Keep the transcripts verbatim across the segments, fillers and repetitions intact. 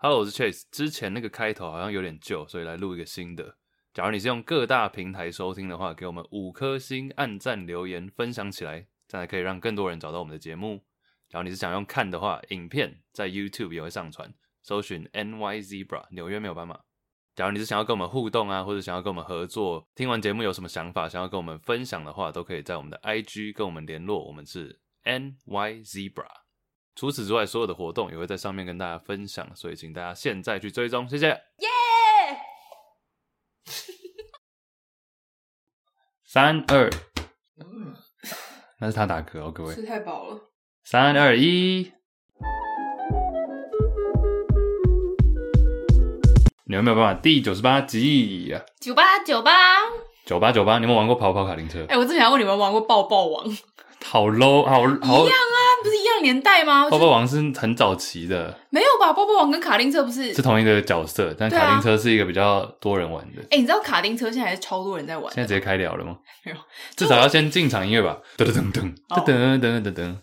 Hello， 我是 Chase。之前那个开头好像有点旧，所以来录一个新的。假如你是用各大平台收听的话，给我们五颗星、按赞、留言、分享起来，这样才可以让更多人找到我们的节目。假如你是想用看的话，影片在 YouTube 也会上传，搜寻 N Y Zebra 纽约没有斑马。假如你是想要跟我们互动啊，或者想要跟我们合作，听完节目有什么想法，想要跟我们分享的话，都可以在我们的 I G 跟我们联络，我们是 N Y Zebra。除此之外，所有的活动也会在上面跟大家分享，所以请大家现在去追踪，谢谢。耶！三二，那是他打嗝哦，各位。 吃太饱了。 三二一，你有没有办法？第九十八集， 九八九八九八九八，你有没有玩过跑跑卡丁车？ 哎、欸，我之前还问你们玩过爆爆王， 好 low， 好好一样啊，不是一样年代吗？ 爆爆王是很早期的， 没有吧？爆爆王跟卡丁车不是是同一个角色，但卡丁车是一个比较多人玩的。哎、 欸，你知道卡丁车现在还是超多人在玩？ 现在直接开聊了吗？ 没有， 至少要先进场音乐吧。噔噔噔噔噔噔噔噔。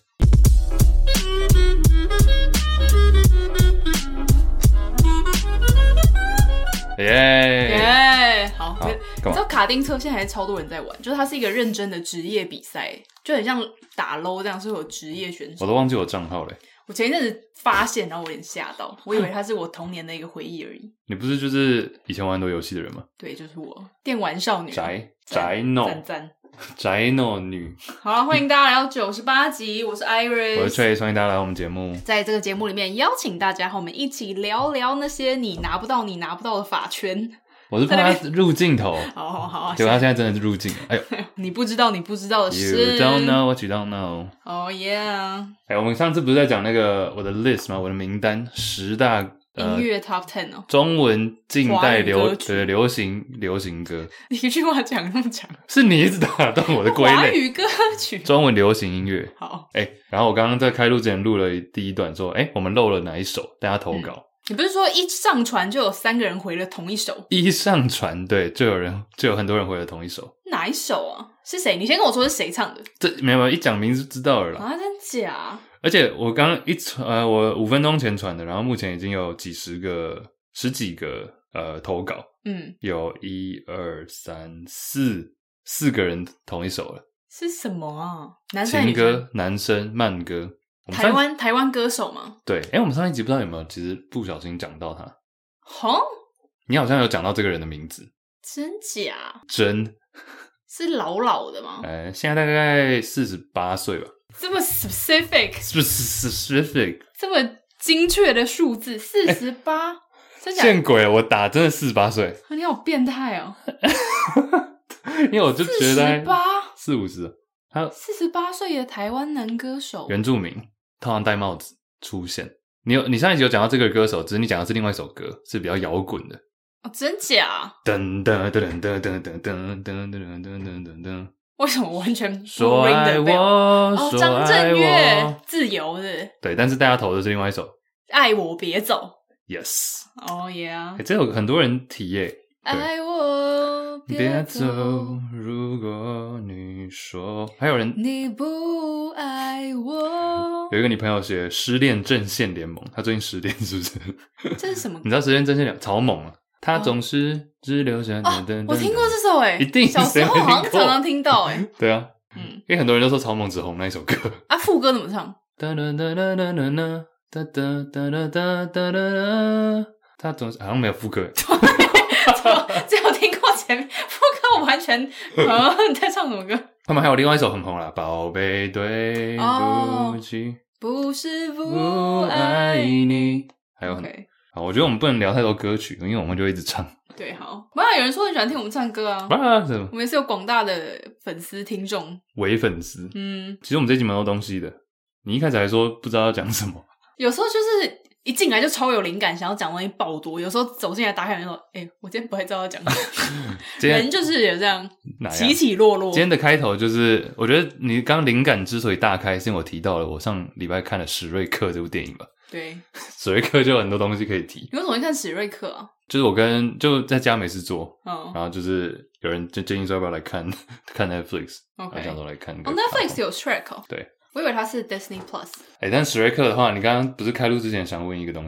耶、yeah! 耶、yeah! 好， 好， 你知道卡丁车现在还是超多人在玩，就是它是一个认真的职业比赛，就很像打 L O 这样，是有职业选手。 我都忘记我账号了。 我前一阵子发现，然后我有点吓到，我以为它是我童年的一个回忆而已。 你不是就是以前玩很多游戏的人吗？ 对，就是我，电玩少女， 宅宅 no 赞赞宅 no 女。 好了，欢迎大家来到九十八集，我是 Iris， 我是 Trace， 欢迎大家来到我们节目。 在这个节目里面，邀请大家和我们一起聊聊那些你拿不到、你拿不到的法圈。 我是怕他入镜头， 好好好， 结果他现在真的是入镜了。哎呦， 你不知道你不知道的事 ，You don't know what you don't know。 Oh yeah！ 哎，我们上次不是在讲那个我的 list 吗？我的名单十大。 呃、音乐 top ten 哦， 中文近代流对流行流行歌， 你一句话讲那么长， 是你一直打断我的归类。 华语歌曲， 中文流行音乐。 好， 哎、欸，然后我刚刚在开录之前录了第一段，说，哎、欸，我们漏了哪一首？大家投稿、嗯。 你不是说一上传就有三个人回了同一首？ 一上传，对，就有人就有很多人回了同一首。 哪一首啊？是谁？你先跟我说是谁唱的？ 这没有没有，一讲名字就知道了啦。 啊，真假？ 而且我刚刚一传，呃，我五分钟前传的，然后目前已经有几十个、十几个呃投稿， 嗯， 有一二三四四个人同一首了。 是什么啊？男生情歌、男生、慢歌。 台湾台湾歌手吗？ 对，哎、欸，我们上一集不知道有没有，其实不小心讲到他。 哈？ 你好像有讲到这个人的名字。 真假？ 真。 是老老的吗？ 呃，现在大概四十八岁吧。 这么 specific， 是不是 specific？ 这么精确的数字，四十八，真假？ 见鬼了！我打真的四十八岁， 你好变态哦！ 因为我就觉得四十八、 四五十，他四十八岁的台湾男歌手， 原住民，通常戴帽子出现。你有你上一集有讲到这个歌手，只是你讲的是另外一首歌，是比较摇滚的。 哦，真假？ 噔噔噔噔噔噔噔噔噔噔噔噔噔。 为什么完全说爱我？ 哦，张震岳，自由的。 对，但是大家投的是另外一首《 爱我别走》。 Yes。 哦耶！ 欸，这有很多人提耶。 爱我别走，如果你说，还有人你不爱我。 有一个你朋友写失恋阵线联盟，他最近失恋是不是？ 这是什么？ 你知道失恋阵线联盟草蜢啊？他总是只留下哦，我听过这首诶， 一定小时候好像常常听到诶。 对啊， 嗯， 因为很多人都说草蜢只红那一首歌啊，副歌怎么唱？ 哒哒哒哒哒哒哒哒哒哒哒哒哒，他总是好像没有副歌， 只有听过前面副歌，我完全啊，你在唱什么歌？ 他们还有另外一首很红啦，宝贝对不起， 不是不不爱你，还有很。 Okay. 好，我觉得我们不能聊太多歌曲，因为我们就一直唱。 对，好，不然有人说很喜欢听我们唱歌啊， 啊我们也是有广大的粉丝听众， 伪粉丝。 嗯， 其实我们这集蛮多东西的。你一开始还说不知道要讲什么， 有时候就是一进来就超有灵感，想要讲东西爆多。有时候走进来打开门说：“哎、欸，我今天不太知道要讲什么。”人就是有这样起起落落。 今天的开头就是，我觉得你刚灵感之所以大开，是因为我提到了我上礼拜看了史瑞克这部电影吧。 对， 史瑞克就有很多东西可以提。 你为什么会看史瑞克啊？ 就是我跟就在家没事做， 嗯， 然后就是有人就建议说要不要来看看 Netflix，OK，、okay. 想说来看那个。 哦 ，Netflix 有 Shrek 哦。 对， 我以为它是 Disney Plus。 哎、欸，但史瑞克的话，你刚刚不是开录之前想问一个东西？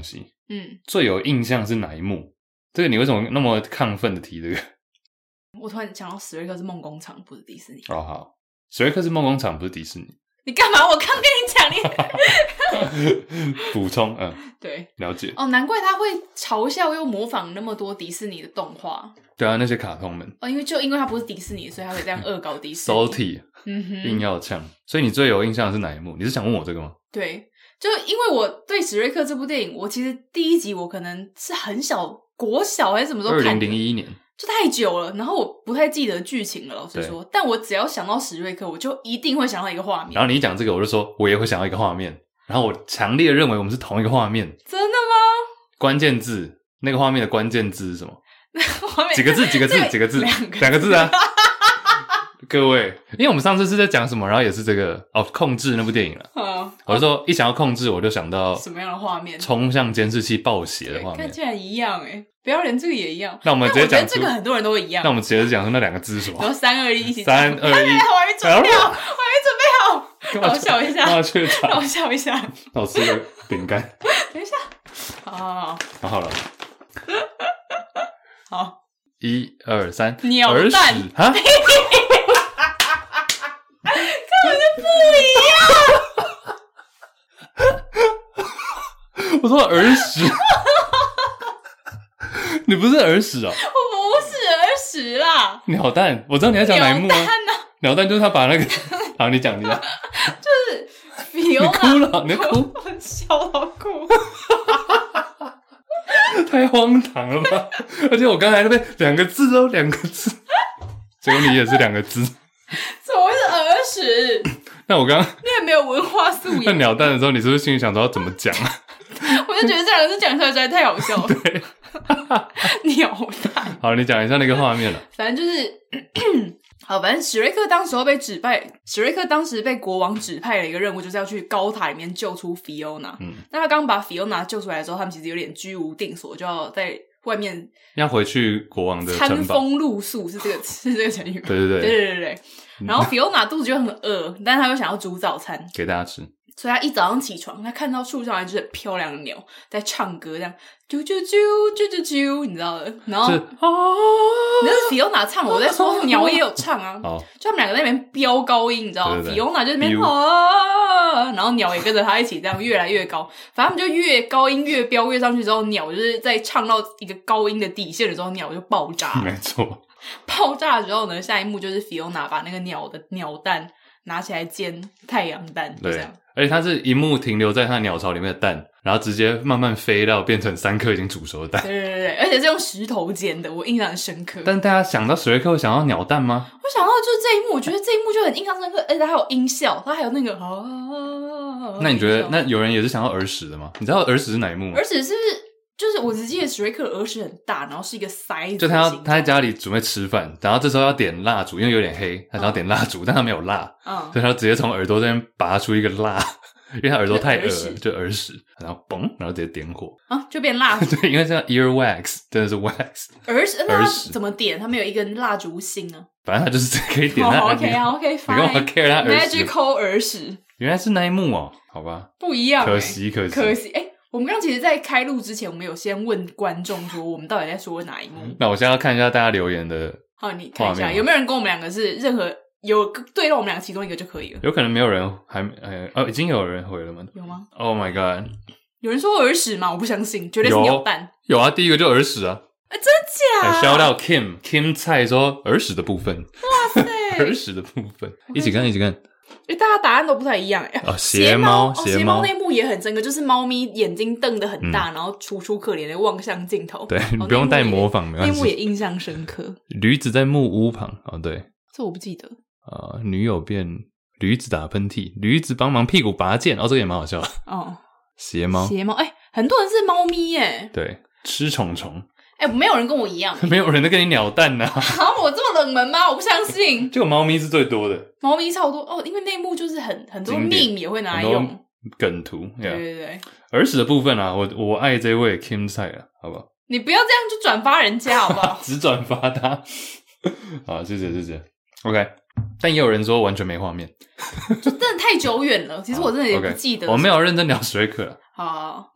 嗯， 最有印象是哪一幕？这个你为什么那么亢奋的提这个？ 我突然想到史瑞克是梦工厂，不是迪士尼。 哦，好，史瑞克是梦工厂，不是迪士尼。 你干嘛？我刚跟你讲，你补充，嗯， 对， 了解。 哦，难怪他会嘲笑又模仿那么多迪士尼的动画。 对啊，那些卡通们。 哦，因为就因为他不是迪士尼，所以他会这样恶搞迪士尼。 salty， 嗯哼，硬要呛。所以你最有印象的是哪一幕？你是想问我这个吗？ 对，就因为我对史瑞克这部电影，我其实第一集我可能是很小，国小还是什么时候看的？ 二零零一年。 就太久了，然后我不太记得剧情了，老实说。但我只要想到史瑞克，我就一定会想到一个画面。 然后你一讲这个，我就说我也会想到一个画面。然后我强烈认为我们是同一个画面。 真的吗？ 关键字，那个画面的关键字是什么？ 画面几个字？几个字？几个字？ 两个两个字啊！各位，因为我们上次是在讲什么，然后也是这个哦，控制那部电影了。 嗯， 我就说一想要控制，我就想到什么样的画面？ 冲向监视器暴血的画面， 看起来一样哎，不要连这个也一样。 那我们直接讲， 我觉得这个很多人都会一样。 那我们直接讲出那两个字是什么？ 然后三二一一起。 三二一，我还没准备好，我还没准备好。让我笑一下， 让我去查， 让我笑一下。 我吃个饼干。 等一下，好好好， 好好了， 好， 一二三， 鸟蛋啊，根本就不一样。我说儿时，你不是儿时哦？ 我不是儿时啦。 鸟蛋，我知道你在讲哪一幕啊？ 鸟蛋啊， 鸟蛋就是他把那个，好，你讲，你讲， 就是比欧你哭了，你哭， 我笑到哭。 太荒唐了吧！而且我刚才那边两个字哦，两个字，结果你也是两个字， 怎么会是儿时？ 那我刚刚你也没有文化素养。 那鸟蛋的时候，你是不是心里想说要怎么讲啊？ 我就觉得这两个字讲出来实在太好笑了。 对， 鸟蛋。 好，你讲一下那个画面了。 反正就是好，反正史瑞克当时候被指派，史瑞克当时被国王指派了一个任务，就是要去高塔里面救出 Fiona。嗯，那他刚把 Fiona 救出来的时候，他们其实有点居无定所，就要在外面要回去国王的餐城堡。 风露宿是这个是这个成语吗？ 对对对对对对对。然后 Fiona 肚子就很饿，但是他又想要煮早餐给大家吃。 所以他一早上起床，他看到树上来就是很漂亮的鸟在唱歌，这样啾啾啾啾啾啾，你知道的。然后是哦， 那是 Fiona 唱，我在说鸟也有唱啊。 哦， 就他们两个在那边飙高音，你知道吗 ？Fiona 就在那边 You 啊，然后鸟也跟着他一起这样越来越高。反正他们就越高音越飙越上去之后，鸟就是在唱到一个高音的底线的时候，鸟就爆炸。 没错。 爆炸之后呢，下一幕就是 Fiona 把那个鸟的鸟蛋拿起来煎太阳蛋，就这样。 而且它是一幕停留在它鸟巢里面的蛋，然后直接慢慢飞到变成三颗已经煮熟的蛋。 对对对对，而且是用石头煎的，我印象很深刻。 但大家想到史瑞克会想到鸟蛋吗？ 我想到就是这一幕，我觉得这一幕就很印象深刻，而且它还有音效，它还有那个啊。 那你觉得，那有人也是想到儿时的吗？你知道儿时是哪一幕吗？ 儿时是就是我只记得史瑞克的耳屎很大，然后是一个塞子， 就他要他在家里准备吃饭，然后这时候要点蜡烛，因为有点黑，他想要点蜡烛，嗯、但他没有蜡，嗯，所以他直接从耳朵这边拔出一个蜡，因为他耳朵太恶了，就耳屎，然后嘣，然后直接点火啊，就变蜡烛。 对，因为这样 ear wax 真的是 wax 耳屎，那他怎么点？他没有一根蜡烛芯啊？ 反正他就是可以点他。 哦 OK 啊 OK， fine。 你干嘛 care 他耳屎 ？Magical 耳屎， 原来是那一幕哦，好吧， 不一样、欸， 可惜可惜可惜，哎、欸。我们刚其实在开录之前，我们有先问观众说我们到底在说哪一幕。 那我现在要看一下大家留言的， 好，你看一下有没有人跟我们两个是任何有对到我们两个其中一个就可以了。 有可能没有人还呃哦，已经有人回了吗？ 有吗 ？Oh my god！ 有人说耳屎吗？我不相信，绝对是鸟蛋。 有啊，第一个就耳屎啊。 欸、真假？ shout out Kim Kim 蔡说耳屎的部分。 哇塞， 耳屎的部分，一起看一起看。 因为大家答案都不太一样哎、欸。 哦，斜猫， 斜猫那幕也很真的，就是猫咪眼睛瞪得很大，嗯、然后楚楚可怜的望向镜头。 对，你不用带模仿，没关系。 那幕也印象深刻。 驴子在木屋旁，哦对， 这我不记得。 呃，女友变驴子打喷嚏，驴子帮忙屁股拔剑，哦，这个也蛮好笑的。哦，斜猫， 斜猫，哎、欸，很多人是猫咪耶。 对，吃虫虫。 哎、欸，没有人跟我一样， 没有人在跟你鸟蛋呐、啊。 好，我这么冷门吗？我不相信。 这个猫咪是最多的， 猫咪超多哦，因为那幕就是很很多 meme 也会拿来用梗图。 对对对， 耳屎的部分啊，我我爱这位 Kim 蔡啊，好不好？ 你不要这样就转发人家好不好？ 只转发他。好，谢谢谢谢。OK， 但也有人说完全没画面， 就真的太久远了。其实我真的也不记得。 Okay, 我没有认真聊史瑞克了。 好， 嗯。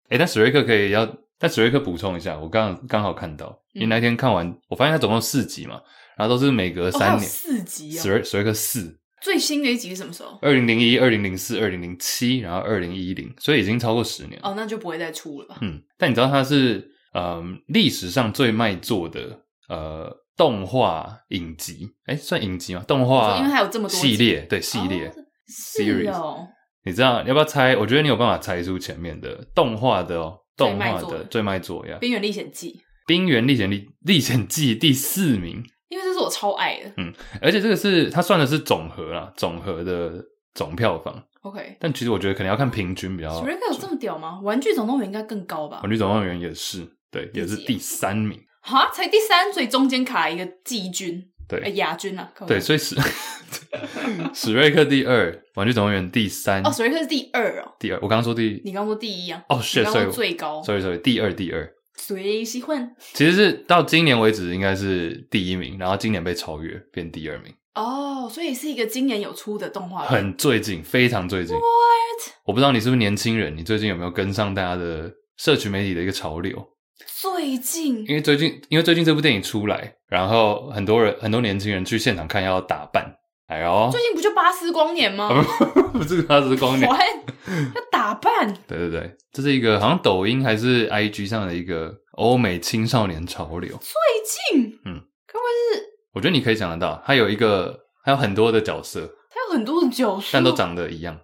哎，但史瑞克可以要，但史瑞克补充一下，我刚刚好看到，因为那天看完，我发现它总共四集嘛，然后都是每隔三年。哦， 四集啊！ 史瑞史瑞克四。 最新的一集是什么时候？ 二零零一、二零零四、二零零七，然后二零一零，所以已经超过十年了。 哦，那就不会再出了吧？ 嗯，但你知道它是嗯历史上最卖座的呃动画影集，哎，算影集吗？动画， 因为它有这么多系列，对系列、 哦、 series。 哦， 你知道要不要猜？我觉得你有办法猜出前面的动画的哦，动画的最卖座呀，《 冰原历险记》。《 冰原历险历历险记》第四名。 因为这是我超爱的， 嗯，而且这个是它算的是总和啦，总和的总票房。 OK， 但其实我觉得可能要看平均比较好。 史瑞克有这么屌吗？玩具总动员应该更高吧？ 玩具总动员也是，对，也是第三名。 哈，才第三，所以中间卡一个季军， 对， 欸、亚军啊。 对，所以史史瑞克第二，玩具总动员第三。 哦，史瑞克是第二哦。 第二，我刚刚说第， 你刚刚说第一啊？ 哦，是， 所以最高。 sorry sorry， 第二第二。 最喜欢， 其实是到今年为止应该是第一名，然后今年被超越变第二名。 哦，所以是一个今年有出的动画片， 很最近，非常最近。 What？ 我不知道你是不是年轻人，你最近有没有跟上大家的社群媒体的一个潮流？ 最近， 因为最近，因为最近这部电影出来，然后很多人很多年轻人去现场看要打扮。哎呦， 最近不就巴斯光年吗？ 不是巴斯光年， 要打扮。 对对对，这是一个好像抖音还是 I G 上的一个欧美青少年潮流。 最近， 嗯， 该不会是？ 我觉得你可以想得到，它有一个，还有很多的角色， 它有很多的角色， 但都长得一样。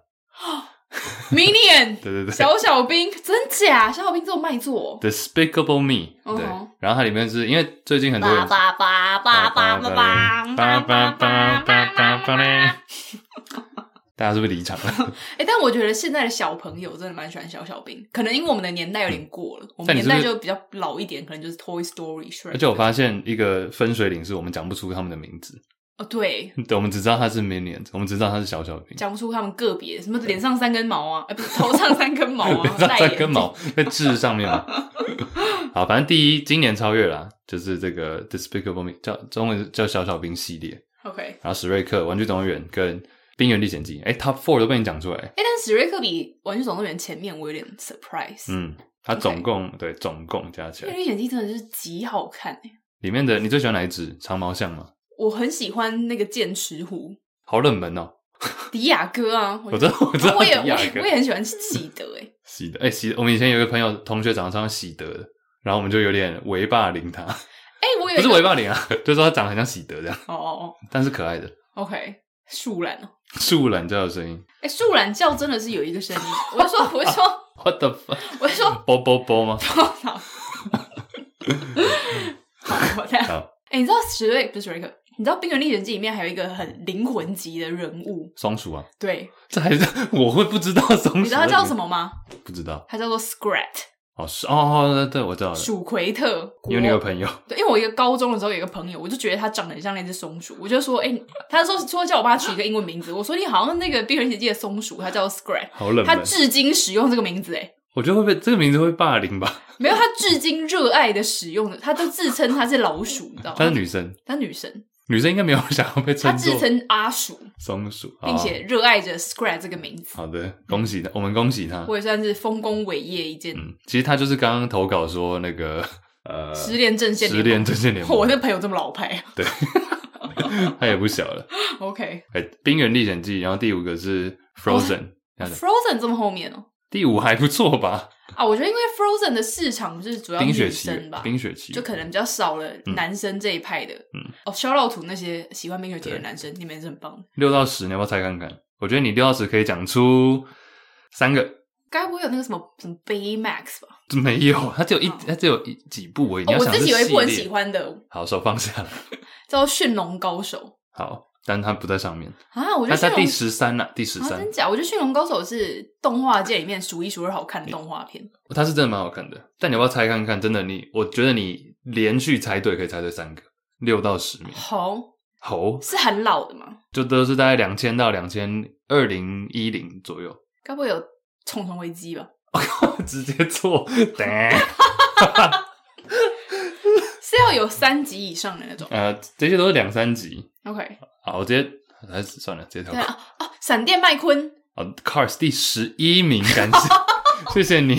Minion， 对对对， 小小兵，真假？小小兵这么卖座 ，Despicable Me， uh-huh. 对，然后它里面是因为最近很多人， 叭叭叭叭叭叭叭叭叭叭叭， 大家是不是离场了？ 哎、欸，但我觉得现在的小朋友真的蛮喜欢小小兵，可能因为我们的年代有点过了，嗯、我们年代就比较老一点，可能就是 Toy Story。 而且我发现一个分水岭是我们讲不出他们的名字。 哦，对， 对，我们只知道他是 Minions， 我们只知道他是小小兵， 讲不出他们个别什么脸上三根毛啊，哎、欸，不是头上三根毛啊， 脸上三根毛在痣上面嘛。好，反正第一今年超越啦，就是这个 Despicable Me， 叫中文叫小小兵系列。 OK， 然后史瑞克、玩具总动员跟冰原历险记，哎 ，Top Four 都被你讲出来。哎， 但史瑞克比玩具总动员前面我有点 surprise。 嗯，它总共、okay. 对总共加起来， 冰原历险记真的是极好看哎。 里面的你最喜欢哪一只？长毛象吗？ 我很喜欢那个剑齿虎， 好冷门哦。 迪亚哥啊， 我知道，我知道， 我也我也我也很喜欢喜德哎。 喜德哎，喜，我们以前有一个朋友同学长得超像喜德的，然后我们就有点微霸凌他。 哎，我有不是微霸凌啊，就是说他长得很像喜德这样。 哦哦哦， 但是可爱的。 OK， 树懒哦， 树懒叫的声音。 哎，树懒叫真的是有一个声音。我就说，我就说 ，What the fuck？ 我就说， 啵啵啵吗？ 好，好，我这样。哎，你知道史瑞不是史瑞克？你知道《冰原历险记》里面还有一个很灵魂级的人物， 松鼠啊？ 对， 这还是我会不知道松鼠？ 你知道他叫什么吗？ 不知道， 他叫做 Scrat。 哦，是哦，对对，我知道了。 鼠奎特， 因为你有朋友， 对，因为我一个高中的时候有一个朋友，我就觉得他长得很像那只松鼠，我就说，哎、欸，他说说叫我帮他取一个英文名字，我说你好像那个《冰原历险记》的松鼠，他叫 Scrat， 好冷门， 他至今使用这个名字，哎， 我觉得会被这个名字会霸凌吧？ 没有，他至今热爱的使用的，他都自称他是老鼠，你知道吗？ 她是女生， 她女生。 女生应该没有想要被称作， 他自称阿鼠、 松鼠， 并且热爱着 Scrat 这个名字。 好的，恭喜他，我们恭喜他。 我也算是丰功伟业一件。 嗯，其实他就是刚刚投稿说那个呃， 失恋阵线联盟， 失恋阵线联盟。 我那朋友这么老派， 对，他也不小了。 OK， 哎，《冰原历险记》，然后第五个是 Frozen，Frozen、 哦、这么后面哦。 第五还不错吧？ 啊，我觉得因为 Frozen 的市场是主要女生吧， 冰雪奇就可能比较少了男生这一派的。嗯，哦 ，shout out to 那些喜欢冰雪奇的男生，你们是很棒的。 六到十，你要不要猜看看？我觉得你六到十可以讲出三个。 该不会有那个什么什么 Baymax 吧？ 没有，它只有一，它、哦、只有一几部而已。你要想哦、我自己有一部很喜欢的。 好，手放下来。 叫《驯龙高手》。 好。但它不在上面啊！我觉得它在第十三啦，第十三、 啊，真假？我觉得《驯龙高手》是动画界里面数一数二好看的动画片。 它是真的蛮好看的，但你要不要猜看看？真的你，我觉得你连续猜对可以猜对三个，六到十名。 猴猴是很老的吗？ 就都是大概两千到两千二零一零左右。 该不会有《虫虫危机》吧？ 直接错， 是要有三集以上的那种。 呃，这些都是两三集。 OK。 好，我直接还是算了，直接跳过。 对啊，哦，闪电麦昆。 哦 ，Cars 第十一名，感谢，谢谢你。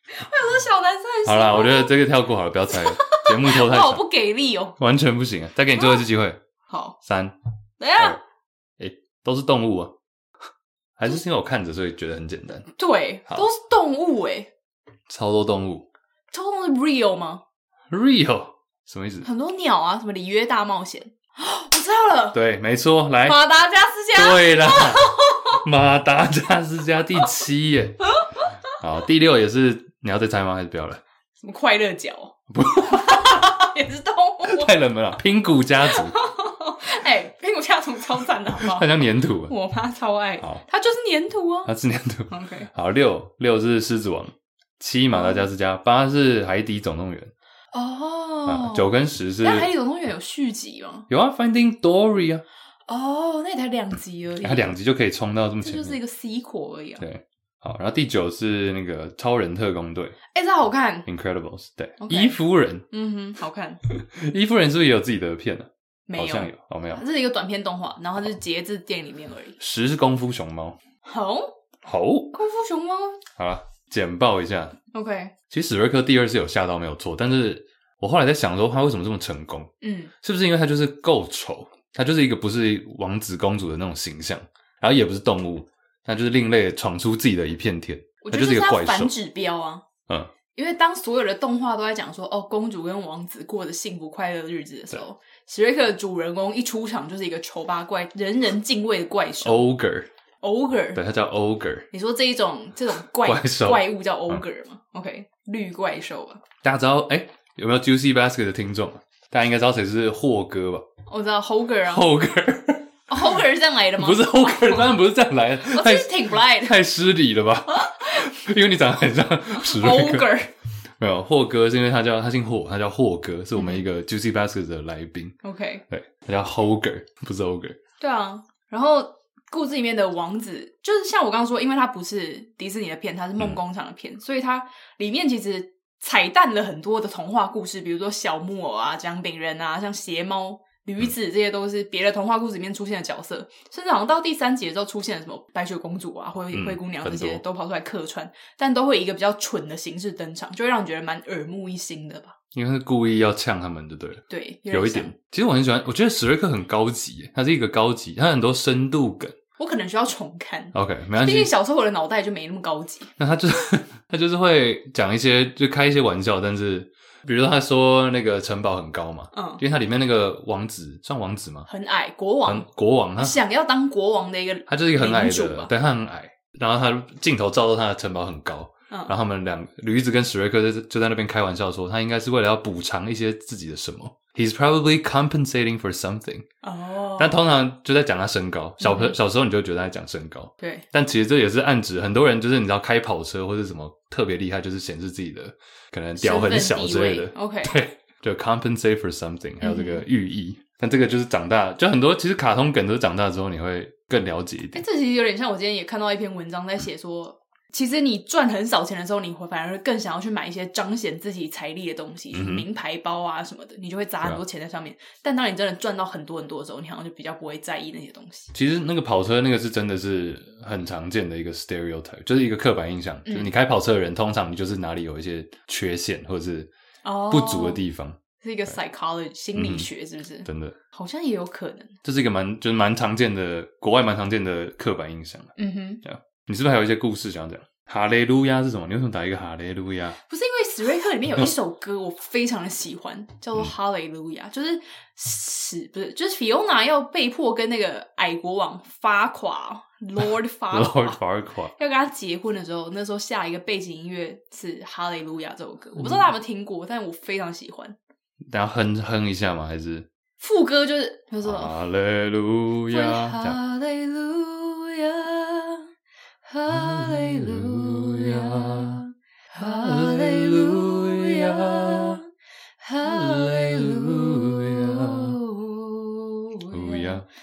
我有说小男生很喜欢。 好啦，我觉得这个跳过好了，不要猜了，节目拖太长。 好不给力哦， 完全不行啊！再给你最后一次机会。 好， 三， 等一下， 哎，都是动物啊，还是因为我看着所以觉得很简单？ 对，都是动物哎， 超多动物。 超多是 real 吗 ？real 什么意思？ 很多鸟啊，什么里约大冒险，我知道了。 对，没错，来， 马达加斯加。 对啦，马达加斯加第七耶。好，第六也是，你要再猜吗？还是不要了？ 什么快乐角？不，也是动物。 太冷门了，拼骨家族。 哎、欸，拼骨家族超赞的，好不好？ 它像粘土。 我妈超爱。 好， 它就是粘土啊。 它是粘土。 OK。 好，六六是狮子王，七马达加斯加，八是海底总动员。 哦。 啊，九跟十是。 但海底总动员有续集吗？ 有啊 ，Finding Dory 啊。 哦，那也才两集而已。 它两集就可以冲到这么前面， 这就是一个 sequel 而已啊。 对。好，然后第九是那个超人特工队， 哎、欸，这好看 ，Incredibles， 对， okay. 伊夫人， 嗯哼，好看。 伊夫人是不是也有自己的片呢、啊？ 没有， 好像有，哦，没有， 这是一个短片动画，然后它是截至电影里面而已。 十是功夫熊猫， 好， 好， 功夫熊猫， 好了，简报一下 ，OK， 其实史瑞克第二是有吓到没有错，但是我后来在想说他为什么这么成功， 嗯， 是不是因为他就是够丑，他就是一个不是王子公主的那种形象，然后也不是动物，他就是另类闯出自己的一片天。 我觉得这是他反指标啊， 嗯， 因为当所有的动画都在讲说哦，公主跟王子过着幸福快乐的日子的时候，史瑞克的主人公一出场就是一个丑八怪、人人敬畏的怪兽 ，ogre，ogre， ogre， 对，他叫 ogre。 你说这一种这种怪怪兽怪物叫 ogre 吗、嗯、？OK， 绿怪兽吧。 大家知道哎、欸、有没有 Juicy Basket 的听众？大家应该知道谁是霍哥吧？ 我知道 Hoger 啊 ，Hoger。Hoger 是这样来的吗？ 不是 Hoger， 当然不是这样来的。 我其实挺不赖的， 太失礼了吧？因为你长得很像史瑞克。 Hoger 没有霍哥，是因为他叫他姓霍，他叫霍哥，是我们一个 Juicy Basket 的来宾。 OK， 对，他叫 Hoger， 不是 Ogre。 对啊，然后故事里面的王子，就是像我刚刚说，因为它不是迪士尼的片，它是梦工厂的片，嗯、所以它里面其实彩蛋了很多的童话故事，比如说小木偶啊、姜饼人啊、像鞋猫。驴子这些都是别的童话故事里面出现的角色，甚至好像到第三集的时候出现了什么白雪公主啊、灰灰姑娘这些、嗯、都跑出来客串，但都会以一个比较蠢的形式登场，就会让你觉得蛮耳目一新的吧。 因为是故意要呛他们就对了。 对， 有一点。其实我很喜欢，我觉得史瑞克很高级，他是一个高级，他很多深度梗。 我可能需要重看。 OK， 没关系。 毕竟小时候我的脑袋就没那么高级。 那他就是他就是会讲一些，就开一些玩笑，但是比如说他说那个城堡很高嘛，嗯，因为他里面那个王子算王子吗？ 很矮，国王， 国王，他想要当国王的一个， 他就是一个很矮的，对，他很矮，然后他镜头照到他的城堡很高。嗯、然后他们两驴子跟史瑞克就就在那边开玩笑说，他应该是为了要补偿一些自己的什么。He's probably compensating for something。哦，但通常就在讲他身高，小、嗯、小时候你就觉得他在讲身高， 对。 但其实这也是暗指很多人就是你知道开跑车或是什么特别厉害，就是显示自己的可能屌很小之类的。 OK， 对，就 compensate for something， 还有这个寓意。嗯、但这个就是长大，就很多其实卡通梗都是长大之后你会更了解一点。 欸、这其实有点像我今天也看到一篇文章在写说。其实你赚很少钱的时候，你会反而更想要去买一些彰显自己财力的东西，嗯、名牌包啊什么的，你就会砸很多钱在上面。啊、但当你真的赚到很多很多的时候，你好像就比较不会在意那些东西。 其实那个跑车那个是真的是很常见的一个 stereotype， 就是一个刻板印象，嗯、就是你开跑车的人，通常你就是哪里有一些缺陷或者是不足的地方。哦、 是一个 psychology 心理学，是不是？ 嗯、真的， 好像也有可能。 这是一个蛮就是蛮常见的国外蛮常见的刻板印象。 嗯哼， 你是不是还有一些故事想要讲？哈雷路亚是什么？你为什么打一个哈雷路亚？ 不是因为史瑞克里面有一首歌我非常的喜欢，叫做哈雷路亚，就是史不是就是 Fiona 要被迫跟那个矮国王发垮 Lord 发垮 Lord 发垮要跟他结婚的时候，那时候下一个背景音乐是哈雷路亚这首歌，我不知道大家有没有听过，但我非常喜欢。 等下哼哼一下吗？还是副歌就是他说哈雷路亚， 哈雷路亚。哈利路亚，哈利路亚，哈利路亚。可是他从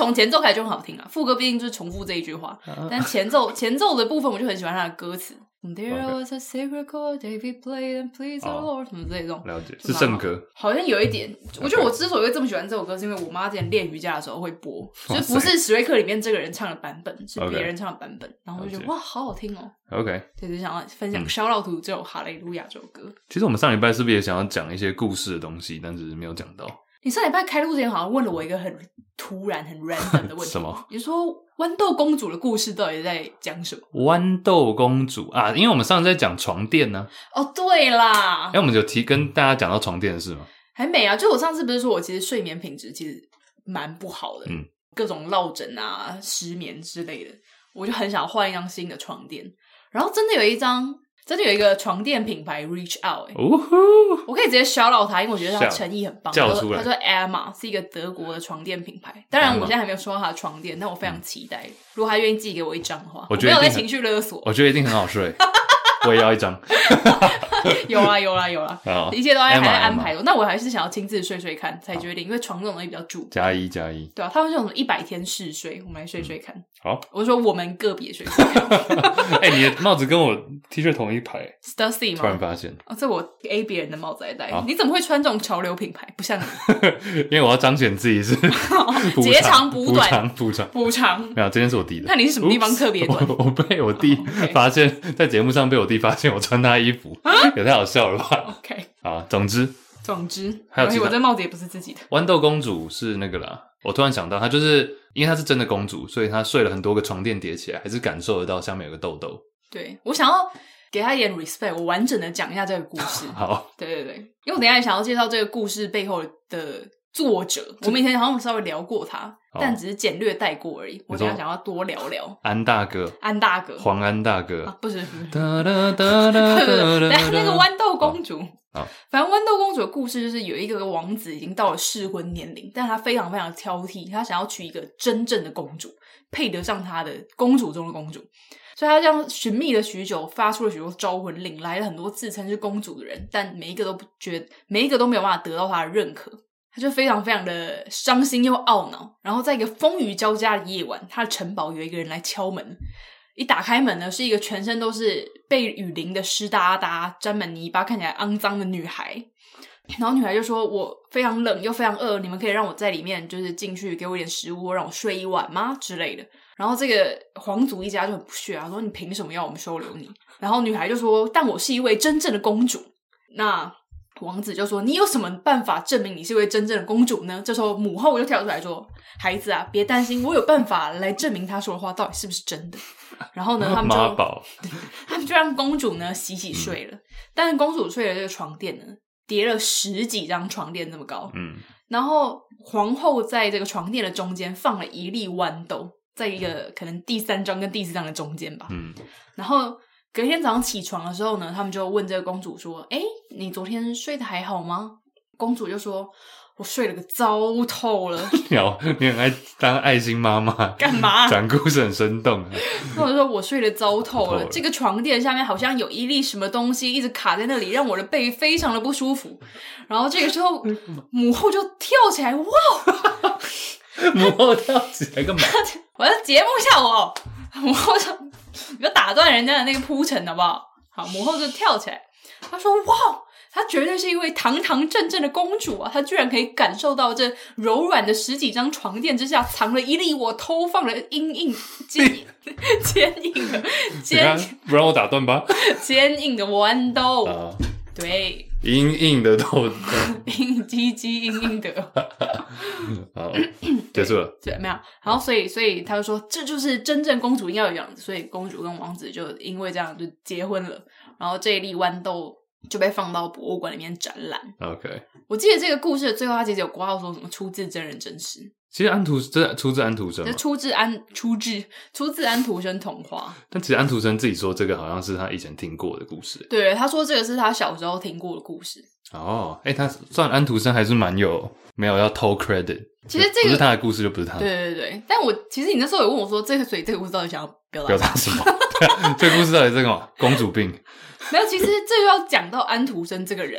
从前奏开始就很好听啊，副歌毕竟就是重复这一句话，但前奏前奏的部分我就很喜欢它的歌词。There was a sacred chord David played and pleased the Lord， 什么这种， 了解是圣歌， 好像有一点。我觉得我之所以会这么喜欢这首歌，是因为我妈之前练瑜伽的时候会播，就是不是史瑞克里面这个人唱的版本，是别人唱的版本，然后我就觉得哇，好好听哦。 OK， 对，就想要分享《shout out to》这首《哈雷路亚》这首歌。 其实我们上礼拜是不是也想要讲一些故事的东西，但是没有讲到。 你上礼拜开录之前好像问了我一个很突然、很 random 的问题， 什么？ 你说豌豆公主的故事到底在讲什么？ 豌豆公主啊，因为我们上次在讲床垫呢、 啊。哦，对啦， 哎，我们有提跟大家讲到床垫的事吗？ 还没啊，就我上次不是说我其实睡眠品质其实蛮不好的，嗯，各种落枕啊、失眠之类的，我就很想换一张新的床垫，然后真的有一张。真的有一个床垫品牌 reach out，、欸哦、我可以直接 shout out 他，因为我觉得他诚意很棒。 叫出来， 他说 Emma 是一个德国的床垫品牌。当然，我现在还没有收到他的床垫，但我非常期待。如果他愿意寄给我一张的话，我觉得我没有在情绪勒索。 我觉得一定很好睡，我也要一张。 有啦有啦有啦，一切都还在安排的。那我还是想要亲自睡睡看才决定，因为床这种东西比较主。 加一加一， 对啊，他们是那种一百天试睡，我们来睡睡看。 嗯、好， 我说我们个别睡睡看。 哎、欸，你的帽子跟我 T 恤同一排 ，Stussy 吗？ 突然发现， 哦，这我 A 别人的帽子来戴。你怎么会穿这种潮流品牌？不像你， 因为我要彰显自己是截长补短， 补长补长补长。 没有，这件是我弟的。 那你是什么地方特别短？ 我, 我被我弟发现， oh, okay. 在节目上被我弟发现我穿他衣服，也太好笑了吧 ？OK， 好，总之， 总之， 还有我这帽子也不是自己的。 豌豆公主是那个啦，我突然想到，她就是因为她是真的公主，所以她睡了很多个床垫叠起来，还是感受得到下面有个痘痘。 对，我想要给她一点 respect， 我完整的讲一下这个故事。 好， 对对对，因为我等一下也想要介绍这个故事背后的作者，我们以前好像稍微聊过他，但只是简略带过而已。我等一下想要多聊聊安大哥， 安大哥， 黄安大哥， 啊、不是，不是，那个豌豆公主。 好， 反正豌豆公主的故事就是有一个王子已经到了适婚年龄，但他非常非常挑剔，他想要娶一个真正的公主，配得上他的公主中的公主。所以他这样寻觅了许久，发出了许多招魂令，来了很多自称是公主的人，但每一个都不觉得，每一个都没有办法得到他的认可。他就非常非常的伤心又懊恼，然后在一个风雨交加的夜晚，他的城堡有一个人来敲门。一打开门呢，是一个全身都是被雨淋的湿哒哒、沾满泥巴、看起来肮脏的女孩。然后女孩就说：“我非常冷又非常饿，你们可以让我在里面，就是进去给我一点食物，让我睡一晚吗？”之类的。然后这个皇族一家就很不屑啊，说：“你凭什么要我们收留你？”然后女孩就说：“但我是一位真正的公主。”那王子就说：“你有什么办法证明你是一位真正的公主呢？”这时候母后就跳出来说：“孩子啊，别担心，我有办法来证明他说的话到底是不是真的。”然后呢，他们就妈宝， 他们就让公主呢洗洗睡了。嗯、但是公主睡的这个床垫呢，叠了十几张床垫这么高。嗯，然后皇后在这个床垫的中间放了一粒豌豆，在一个可能第三张跟第四张的中间吧。嗯，然后隔天早上起床的时候呢，他们就问这个公主说：“诶，你昨天睡得还好吗？”公主就说：“我睡了个糟透了。” 你好，你很爱当爱心妈妈， 干嘛？ 讲故事很生动、啊。 或者说我睡得糟透了，这个床垫下面好像有一粒什么东西一直卡在那里，让我的背非常的不舒服。然后这个时候，母后就跳起来，哇！ 母后跳起来干嘛？ 我在节目效果，母后就你不要打断人家的那个铺陈好不好？好，母后就跳起来，她说：“哇！”她绝对是一位堂堂正正的公主啊！她居然可以感受到这柔软的十几张床垫之下藏了一粒我偷放的阴硬坚坚硬的坚， 不让我打断吧？ 坚硬的豌豆， 啊、 对， 硬硬的豆豆， 硬鸡鸡硬硬的。 好，结束了。 对，没有。然后所以所以他就说，这就是真正公主应该有的样子。所以公主跟王子就因为这样就结婚了。然后这一粒豌豆就被放到博物馆里面展览。 OK， 我记得这个故事的最后，他其实有挂号说什么出自真人真事。 其实安徒这出自安徒生吗？ 出自安出自出自安徒生童话。 但其实安徒生自己说，这个好像是他以前听过的故事。 对，他说这个是他小时候听过的故事。 哦，哎、欸，他算安徒生还是蛮有没有要偷 credit。 其实这个不是他的故事，就不是他的。 对对对，但我其实你那时候有问我说，这个所以这个故事到底想要表达表达什么？这个故事到底是什么？公主病。 没有，其实这就要讲到安徒生这个人了。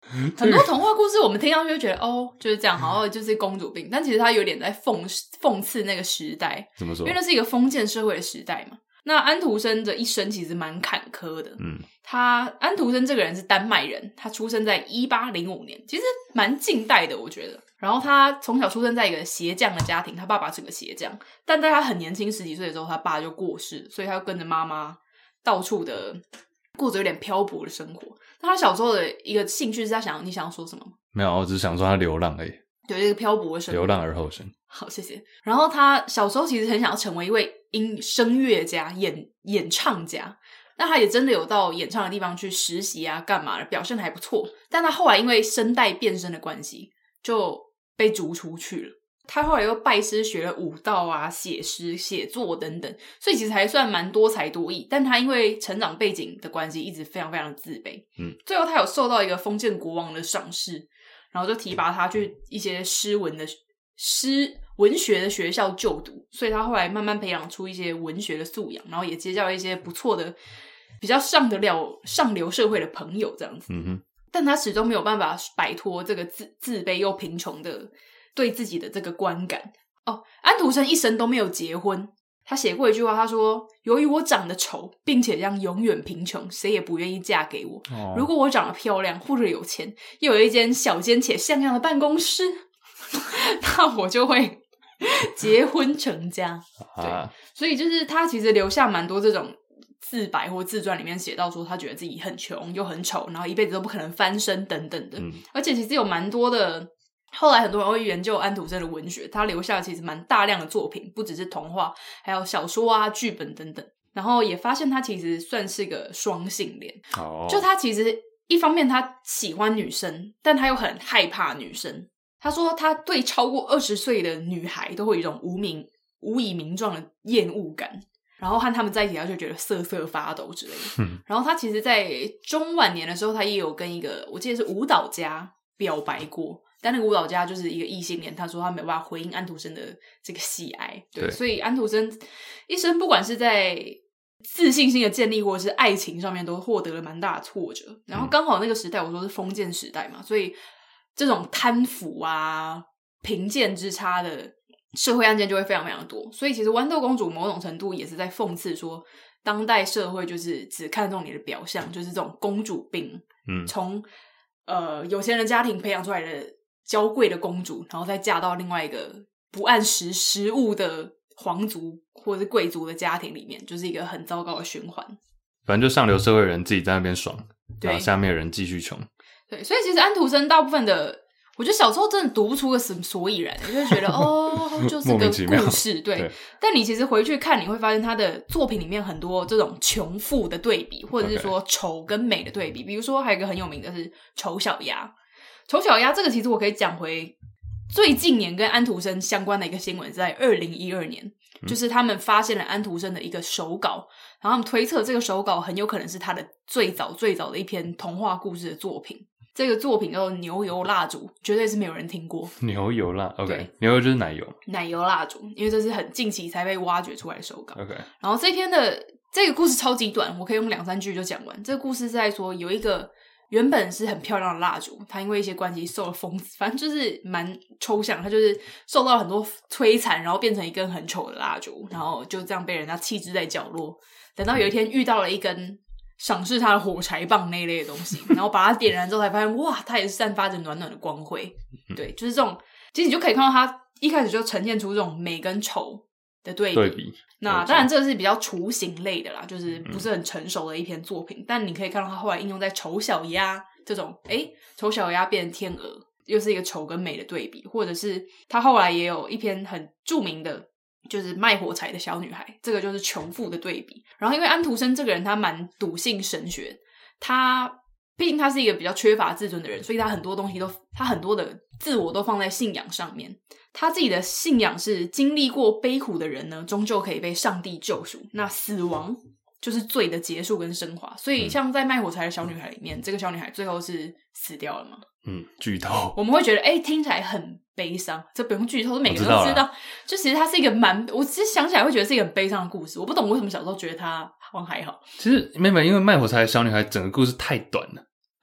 很多童话故事我们听上去就觉得哦就是这样，好像就是公主病，但其实它有点在讽讽刺那个时代。 怎么说？ 因为那是一个封建社会的时代嘛。那安徒生的一生其实蛮坎坷的。嗯，他安徒生这个人是丹麦人，他出生在一八零五年，其实蛮近代的我觉得。然后他从小出生在一个鞋匠的家庭，他爸爸是个鞋匠，但在他很年轻十几岁的时候他爸就过世，所以他就跟着妈妈到处的过着有点漂泊的生活。那他小时候的一个兴趣是他想，你想要说什么吗？ 没有，我只是想说他流浪而已。 对，这个漂泊的生活， 流浪而后生。 好，谢谢。然后他小时候其实很想要成为一位音声乐家、演演唱家，那他也真的有到演唱的地方去实习啊，干嘛的，表现还不错。但他后来因为声带变声的关系，就被逐出去了。他后来又拜师学了舞蹈啊、写诗、写作等等，所以其实还算蛮多才多艺。但他因为成长背景的关系，一直非常非常的自卑。嗯，最后他有受到一个封建国王的赏识，然后就提拔他去一些诗文的诗文学的学校就读，所以他后来慢慢培养出一些文学的素养，然后也结交一些不错的、比较上得了上流社会的朋友这样子。嗯哼，但他始终没有办法摆脱这个自自卑又贫穷的对自己的这个观感。哦，安徒生一生都没有结婚。他写过一句话，他说：由于我长得丑，并且将永远贫穷，谁也不愿意嫁给我。哦，如果我长得漂亮或者有钱，又有一间小间且像样的办公室，那我就会结婚成家。对，所以就是他其实留下蛮多这种自白或自传里面写到说，他觉得自己很穷又很丑，然后一辈子都不可能翻身等等的。嗯，而且其实有蛮多的，后来很多人会研究安徒生的文学，他留下其实蛮大量的作品，不只是童话，还有小说啊、剧本等等。然后也发现他其实算是个双性恋。哦，就他其实一方面他喜欢女生，但他又很害怕女生。他说他对超过二十岁的女孩都会有一种无名无以名状的厌恶感，然后和他们在一起他就觉得瑟瑟发抖之类的。嗯，然后他其实在中晚年的时候，他也有跟一个我记得是舞蹈家表白过，但那个舞蹈家就是一个异性恋，他说他没有办法回应安徒生的这个喜爱。 对， 对，所以安徒生一生不管是在自信心的建立或者是爱情上面都获得了蛮大的挫折。然后刚好那个时代我说是封建时代嘛，所以这种贪腐啊、贫贱之差的社会案件就会非常非常多。所以其实豌豆公主某种程度也是在讽刺说，当代社会就是只看重你的表象，就是这种公主病。嗯，从呃有钱人家庭培养出来的娇贵的公主，然后再嫁到另外一个不按时食物的皇族或者是贵族的家庭里面，就是一个很糟糕的循环。 反正就上流社会人自己在那边爽，然后下面的人继续穷。 对，所以其实安徒生大部分的，我觉得小时候真的读不出个什么所以然，就会觉得哦，就是个故事。对，对，但你其实回去看，你会发现他的作品里面很多这种穷富的对比，或者是说丑跟美的对比。比如说还有一个很有名的是丑小鸭。丑小鸭这个其实我可以讲回最近年跟安徒生相关的一个新闻，在二零一二年，嗯，就是他们发现了安徒生的一个手稿，然后他们推测这个手稿很有可能是他的最早最早的一篇童话故事的作品。这个作品叫做牛油蜡烛，绝对是没有人听过。 牛油蜡 OK， 牛油就是奶油， 奶油蜡烛，因为这是很近期才被挖掘出来的手稿。 OK， 然后这篇的这个故事超级短，我可以用两三句就讲完。这个故事是在说有一个原本是很漂亮的蜡烛，它因为一些关系受了封，反正就是蛮抽象，它就是受到了很多摧残，然后变成一根很丑的蜡烛，然后就这样被人家弃置在角落。等到有一天遇到了一根赏识他的火柴棒那一类的东西，然后把它点燃之后才发现，哇，它也是散发着暖暖的光辉。对，就是这种，其实你就可以看到它一开始就呈现出这种美跟丑的对比。 对比。 那当然这个是比较雏形类的啦，就是不是很成熟的一篇作品，嗯，但你可以看到它后来应用在丑小鸭这种，诶，丑小鸭变成天鹅，又是一个丑跟美的对比。或者是他后来也有一篇很著名的就是卖火柴的小女孩，这个就是穷富的对比。然后因为安徒生这个人他蛮笃信神学，他毕竟他是一个比较缺乏自尊的人，所以他很多东西都他很多的自我都放在信仰上面。他自己的信仰是经历过悲苦的人呢，终究可以被上帝救赎，那死亡就是罪的结束跟升华。所以像在卖火柴的小女孩里面，嗯，这个小女孩最后是死掉了嘛。 嗯，剧透。 我们会觉得诶听起来很悲伤，这不用剧透，每个人都知道。知道就其实它是一个蛮，我其实想起来会觉得是一个很悲伤的故事。我不懂为什么小时候觉得它好像还好。 其实妹妹因为卖火柴的小女孩整个故事太短了，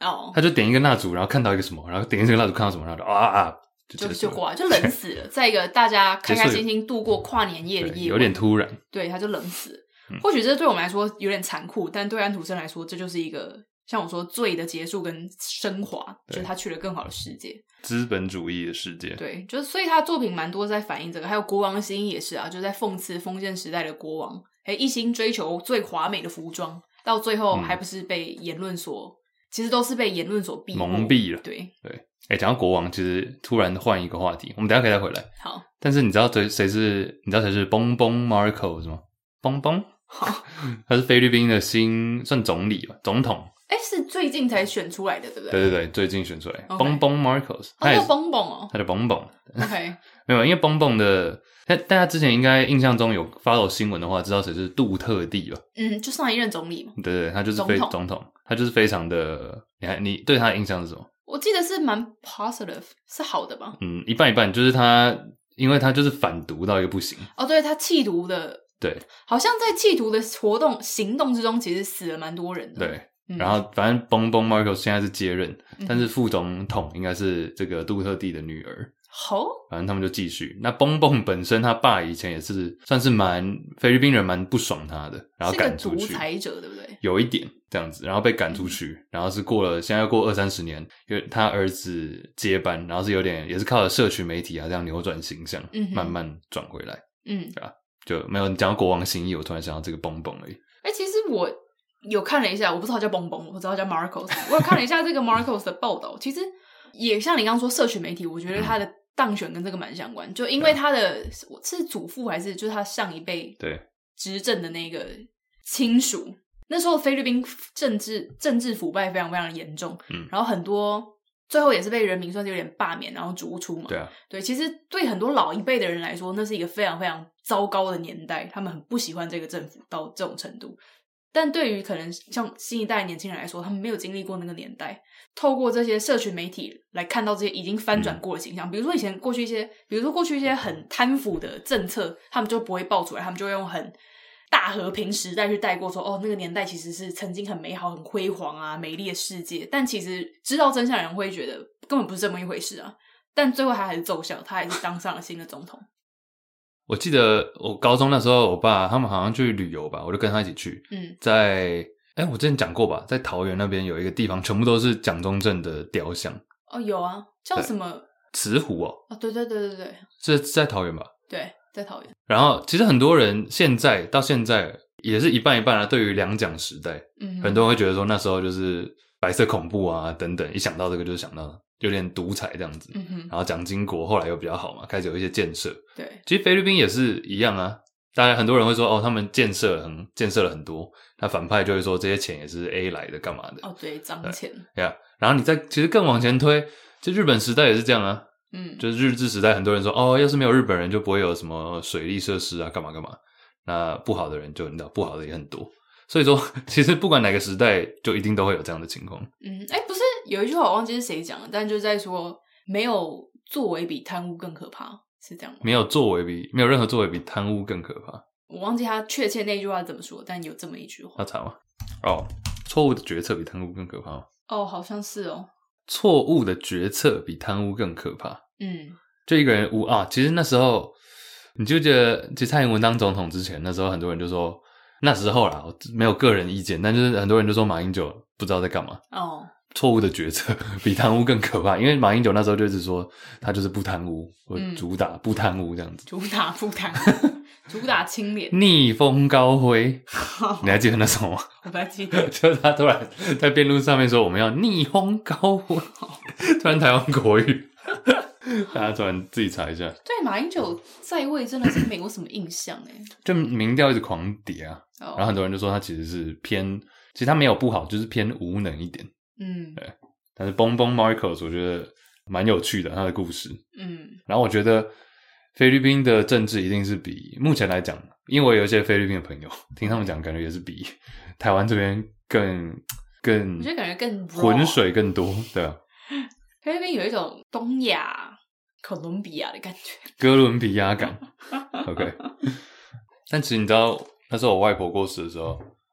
哦， 他就点一根蜡烛，然后看到一个什么，然后点一根蜡烛看到什么，然后就啊啊， 就就挂，就冷死了。在一个大家开开心心度过跨年夜的夜晚， 有点突然， 对，他就冷死了。嗯、或许这对我们来说有点残酷，但对安徒生来说，这就是一个像我说罪的结束跟升华，就是他去了更好的世界， 资本主义的世界。 对，就是所以他的作品蛮多在反映这个，还有国王的新衣也是啊，就在讽刺封建时代的国王，哎，一心追求最华美的服装，到最后还不是被言论所，嗯、其实都是被言论所逼蒙蔽了。 对对，哎，讲到国王，其实突然换一个话题，我们等一下可以再回来。 好， 但是你知道谁谁是？你知道谁是蹦蹦 Marcos 吗？蹦蹦， 好， 他是菲律宾的新算总理吧，总统。 哎，是最近才选出来的，对不对？ 对对对，最近选出来。蹦蹦 Marcos， 他叫蹦蹦哦， 他叫蹦蹦。 OK， 没有，因为蹦蹦的，大大家之前应该印象中有 follow 新闻的话，知道谁是杜特地吧？ 嗯，就上一任总理嘛。 对对，他就是非总统，总统他就是非常的，你还你对他的印象是什么？ 我记得是蛮 positive， 是好的吧？ 嗯，一半一半，就是他，因为他就是反毒到一个不行。 哦，对，他弃毒的， 对， 好像在弃毒的活动行动之中，其实死了蛮多人的。 对。然后反正蹦蹦 Marcos 现在是接任， 嗯、 但是副总统应该是这个杜特地的女儿。 好， 反正他们就继续。那蹦蹦本身他爸以前也是算是蛮菲律宾人蛮不爽他的，然后赶出去。 是个独裁者，对不对？ 有一点这样子，然后被赶出去，嗯、然后是过了现在要过二三十年，因为他儿子接班，然后是有点也是靠着社群媒体啊这样扭转形象， 嗯、 慢慢转回来。 嗯， 对吧？就没有你讲到国王新衣，我突然想到这个蹦蹦而已。 哎、欸，其实我。有看了一下，我不知道叫蹦蹦，我知道叫 Marcos。我有看了一下这个 Marcos 的报道，其实也像你刚刚说社群媒体，我觉得他的当选跟这个蛮相关，就因为他的是祖父还是就是他上一辈对执政的那个亲属，那时候菲律宾政治政治腐败非常非常严重， 嗯， 然后很多最后也是被人民算是有点罢免，然后逐出嘛， 对啊， 对，其实对很多老一辈的人来说，那是一个非常非常糟糕的年代，他们很不喜欢这个政府到这种程度。但对于可能像新一代年轻人来说，他们没有经历过那个年代，透过这些社群媒体来看到这些已经翻转过的形象，嗯、比如说以前过去一些，比如说过去一些很贪腐的政策，他们就不会爆出来，他们就会用很大和平时代去带过说，哦，那个年代其实是曾经很美好、很辉煌啊、美丽的世界。但其实知道真相的人会觉得根本不是这么一回事啊。但最后他还是奏效，他还是当上了新的总统。 我记得我高中那时候，我爸他们好像去旅游吧，我就跟他一起去。 嗯，在哎，我之前讲过吧，在桃园那边有一个地方，全部都是蒋中正的雕像。 哦，有啊，叫什么？ 慈湖哦。 哦，对对对对对， 是在桃园吧？ 对，在桃园。 然后其实很多人现在到现在也是一半一半啊。对于两蒋时代， 嗯， 很多人会觉得说那时候就是白色恐怖啊等等，一想到这个就想到有点独裁这样子。 嗯哼， 然后蒋经国后来又比较好嘛，开始有一些建设。 对， 其实菲律宾也是一样啊。大家很多人会说哦，他们建设了很建设了很多，那反派就会说这些钱也是 A 来的，干嘛的？ 哦，对，脏钱。 对呀，然后你再其实更往前推，就日本时代也是这样啊。 嗯， 就是日治时代，很多人说哦，要是没有日本人，就不会有什么水利设施啊，干嘛干嘛。那不好的人就你知道，不好的也很多。所以说，其实不管哪个时代，就一定都会有这样的情况。 嗯，哎，不是有一句话我忘记是谁讲的，但就是在说没有作为比贪污更可怕，是这样吗？ 没有作为比没有任何作为比贪污更可怕。 我忘记他确切那句话怎么说，但有这么一句话。 要查吗？哦，错误的决策比贪污更可怕吗？ 哦，好像是哦。 错误的决策比贪污更可怕。 嗯， 就一个人无啊，其实那时候你就觉得，其实蔡英文当总统之前，那时候很多人就说，那时候啦，没有个人意见，但就是很多人就说马英九不知道在干嘛。 哦， 错误的决策比贪污更可怕，因为马英九那时候就一直说他就是不贪污，或主打不贪污这样子， 主打不贪污，主打清廉， 逆风高飞。你还记得那时候吗？ 我不太记得， 就是他突然在辩论上面说我们要逆风高飞，突然台湾国语，大家突然自己查一下。 对，马英九在位真的是没有什么印象哎， 就民调一直狂跌啊，哦、然后很多人就说他其实是偏，其实他没有不好，就是偏无能一点。 嗯， 对，但是蹦蹦 Marcos 我觉得蛮有趣的，他的故事。 嗯，然后我觉得菲律宾的政治一定是比目前来讲，因为我有一些菲律宾的朋友，听他们讲，感觉也是比台湾这边更更， 我觉得感觉更浑水更多，对啊。 菲律宾有一种东亚哥伦比亚的感觉， 哥伦比亚感。OK， 但其实你知道，那时候我外婆过世的时候，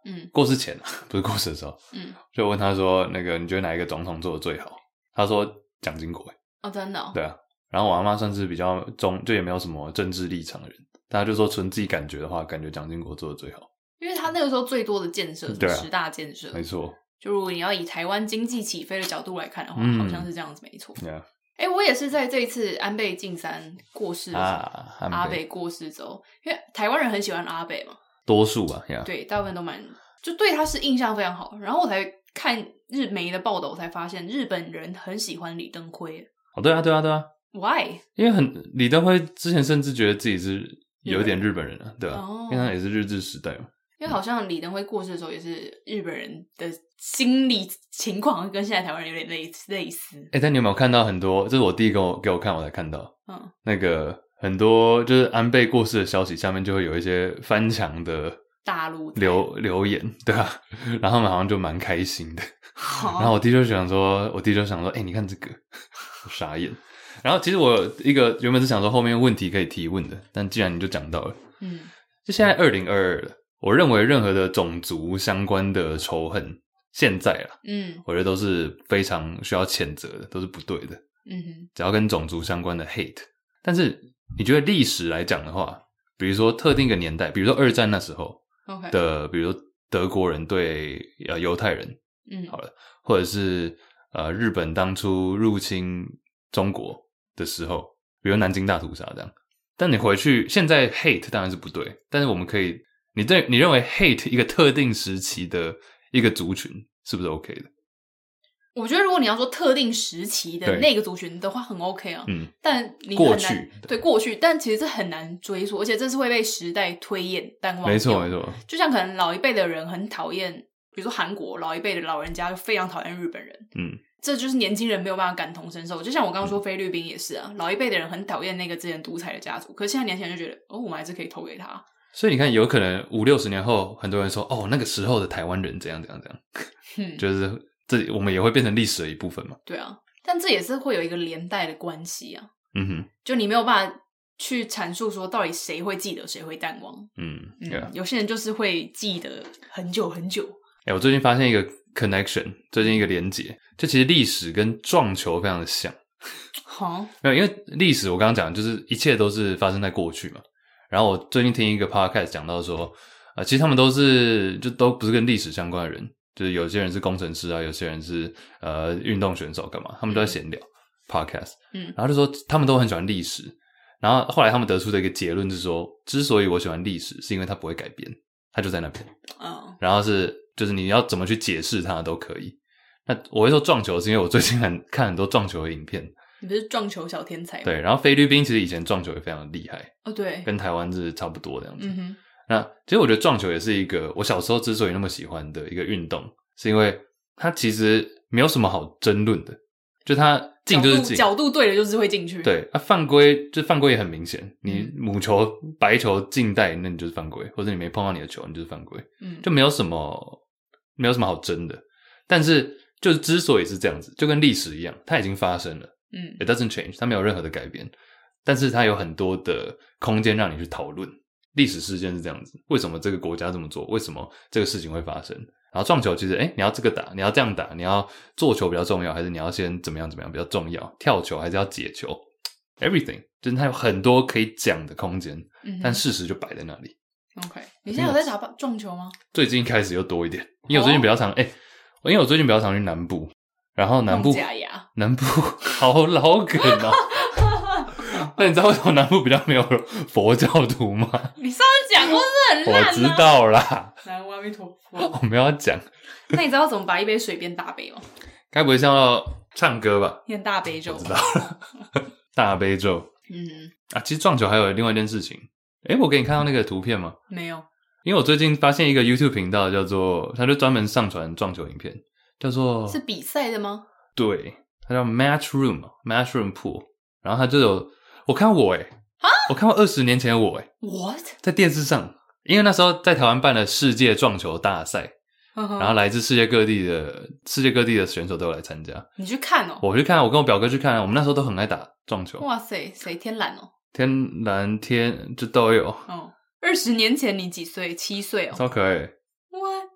嗯， 过世前不是过世的时候， 嗯， 就问他说，那个你觉得哪一个总统做的最好？他说蒋经国。 哦，真的、哦？ 对啊。然后我阿妈算是比较中，就也没有什么政治立场的人，大家就说纯自己感觉的话，感觉蒋经国做的最好， 因为他那个时候最多的建设是十大建设， 没错。 就如果你要以台湾经济起飞的角度来看的话，嗯、好像是这样子，没错。 对啊。 哎，我也是在这一次安倍晋三过世的时候， 啊、 阿北过世之后，因为台湾人很喜欢阿北嘛， 多数啊， yeah. 对，大部分都蛮就对他是印象非常好。然后我才看日媒的报道，我才发现日本人很喜欢李登辉。 哦，对啊，对啊，对啊。 Why？ 因为很李登辉之前甚至觉得自己是有点日本人啊，对啊，哦、因为他也是日治时代嘛。 因为好像李登辉过世的时候，也是日本人的心理情况跟现在台湾人有点类似类似。 哎、欸，但你有没有看到很多？这是我弟给我给我看，我才看到， 嗯， 那个很多就是安倍过世的消息下面就会有一些翻墙的大陆留留言，对啊，然后他们好像就蛮开心的。 哦、 然后我弟就想说，我弟就想说，哎、欸，你看这个，我傻眼。然后其实我有一个原本是想说后面问题可以提问的，但既然你就讲到了，嗯，就现在二零二二了，我认为任何的种族相关的仇恨，现在啦，嗯，我觉得都是非常需要谴责的，都是不对的，嗯哼，只要跟种族相关的 hate。但是你觉得历史来讲的话，比如说特定一个年代，比如说二战那时候的， okay. 比如说德国人对呃犹太人，嗯，好了，或者是呃日本当初入侵中国的时候，比如南京大屠杀这样，但你回去现在 hate 当然是不对，但是我们可以，你对你认为 hate 一个特定时期的一个族群是不是 OK 的？ 我觉得如果你要说特定时期的那个族群的话，很 OK 啊。嗯，但你很难过去 对, 对过去，但其实这很难追溯，而且这是会被时代推演淡忘掉。 没错没错， 就像可能老一辈的人很讨厌，比如说韩国老一辈的老人家就非常讨厌日本人，嗯。这就是年轻人没有办法感同身受，就像我刚刚说菲律宾也是啊，老一辈的人很讨厌那个之前独裁的家族，可是现在年轻人就觉得，哦，我们还是可以投给他。 所以你看，有可能五六十年后，很多人说，哦，那个时候的台湾人怎样怎样怎样，嗯、就是这我们也会变成历史的一部分嘛。 对啊，但这也是会有一个连带的关系啊。 嗯哼， 就你没有办法去阐述说到底谁会记得，谁会淡忘。嗯嗯， yeah. 有些人就是会记得很久很久。 哎、欸，我最近发现一个 connection， 最近一个连结，就其实历史跟撞球非常的像。 好， 没有，因为历史我刚刚讲，就是一切都是发生在过去嘛。然后我最近听一个 podcast 讲到说，呃，其实他们都是就都不是跟历史相关的人，就是有些人是工程师啊，有些人是呃运动选手干嘛，他们都在闲聊、嗯、podcast， 嗯，然后就说他们都很喜欢历史，然后后来他们得出的一个结论是说，之所以我喜欢历史，是因为它不会改变，它就在那边，嗯，然后是就是你要怎么去解释它都可以。那我会说撞球是因为我最近很看很多撞球的影片。 你不是撞球小天才吗？ 对，然后菲律宾其实以前撞球也非常厉害哦，对， 跟台湾是差不多这样子。 嗯哼， 那其实我觉得撞球也是一个我小时候之所以那么喜欢的一个运动，是因为它其实没有什么好争论的，就它进就是进， 角度对了就是会进去。 对，啊，犯规就犯规也很明显，你母球白球进袋，那你就是犯规，或者你没碰到你的球，你就是犯规，嗯，就没有什么没有什么好争的。但是就是之所以是这样子，就跟历史一样，它已经发生了。嗯 ，it doesn't change， 它没有任何的改变，但是它有很多的空间让你去讨论历史事件是这样子，为什么这个国家这么做，为什么这个事情会发生？然后撞球其实，诶，你要这个打，你要这样打，你要做球比较重要，还是你要先怎么样怎么样比较重要？跳球还是要解球 ？Everything， 就是它有很多可以讲的空间，嗯，但事实就摆在那里。 OK， 你现在有在打撞球吗？ 最近开始又多一点，因为我最近比较常，诶，因为我最近比较常去南部。然后南部，南部好老梗哦。那你知道为什么南部比较没有佛教徒吗？ 你上次讲过是很烂、啊、 我知道啦。 南无阿弥陀佛。 我们要讲。 那你知道怎么把一杯水变大杯吗？ 该不会像要唱歌吧？ 念大悲咒。 我知道了。大悲咒。嗯啊，其实撞球还有另外一件事情。诶，我给你看到那个图片吗？ 没有。 因为我最近发现一个 YouTube 频道叫做，他就专门上传撞球影片。叫做是比赛的吗？ 对，它叫 Match Room Match Room Pool， 然后它就有我看到我诶我看到二十年前的我诶 What？ 在电视上，因为那时候在台湾办了世界撞球大赛， uh-huh. 然后来自世界各地的世界各地的选手都有来参加。 你去看哦？ 我去看，我跟我表哥去看，我们那时候都很爱打撞球。 哇塞，谁天蓝哦？ 天蓝天就都有。 哦，二十年前你几岁？七岁哦， 超可爱。 What？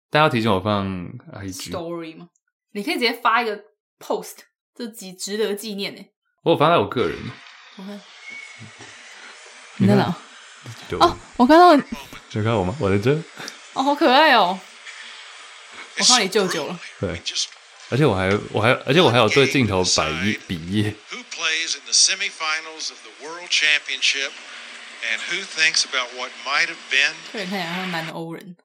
大家要提醒我放 I G story 吗？你可以直接发一个 post， 这极值得纪念耶。 我有发在我个人。 我看你在哪？ 哦， 我看到你， 有看到我吗？我在这。 哦，好可爱哦！我看到你舅舅了。 对，而且我还我还而且我还有对镜头摆比耶。 Who plays in the semifinals of the World Championship and who thinks about what might have been？ 这人看起来像南欧人。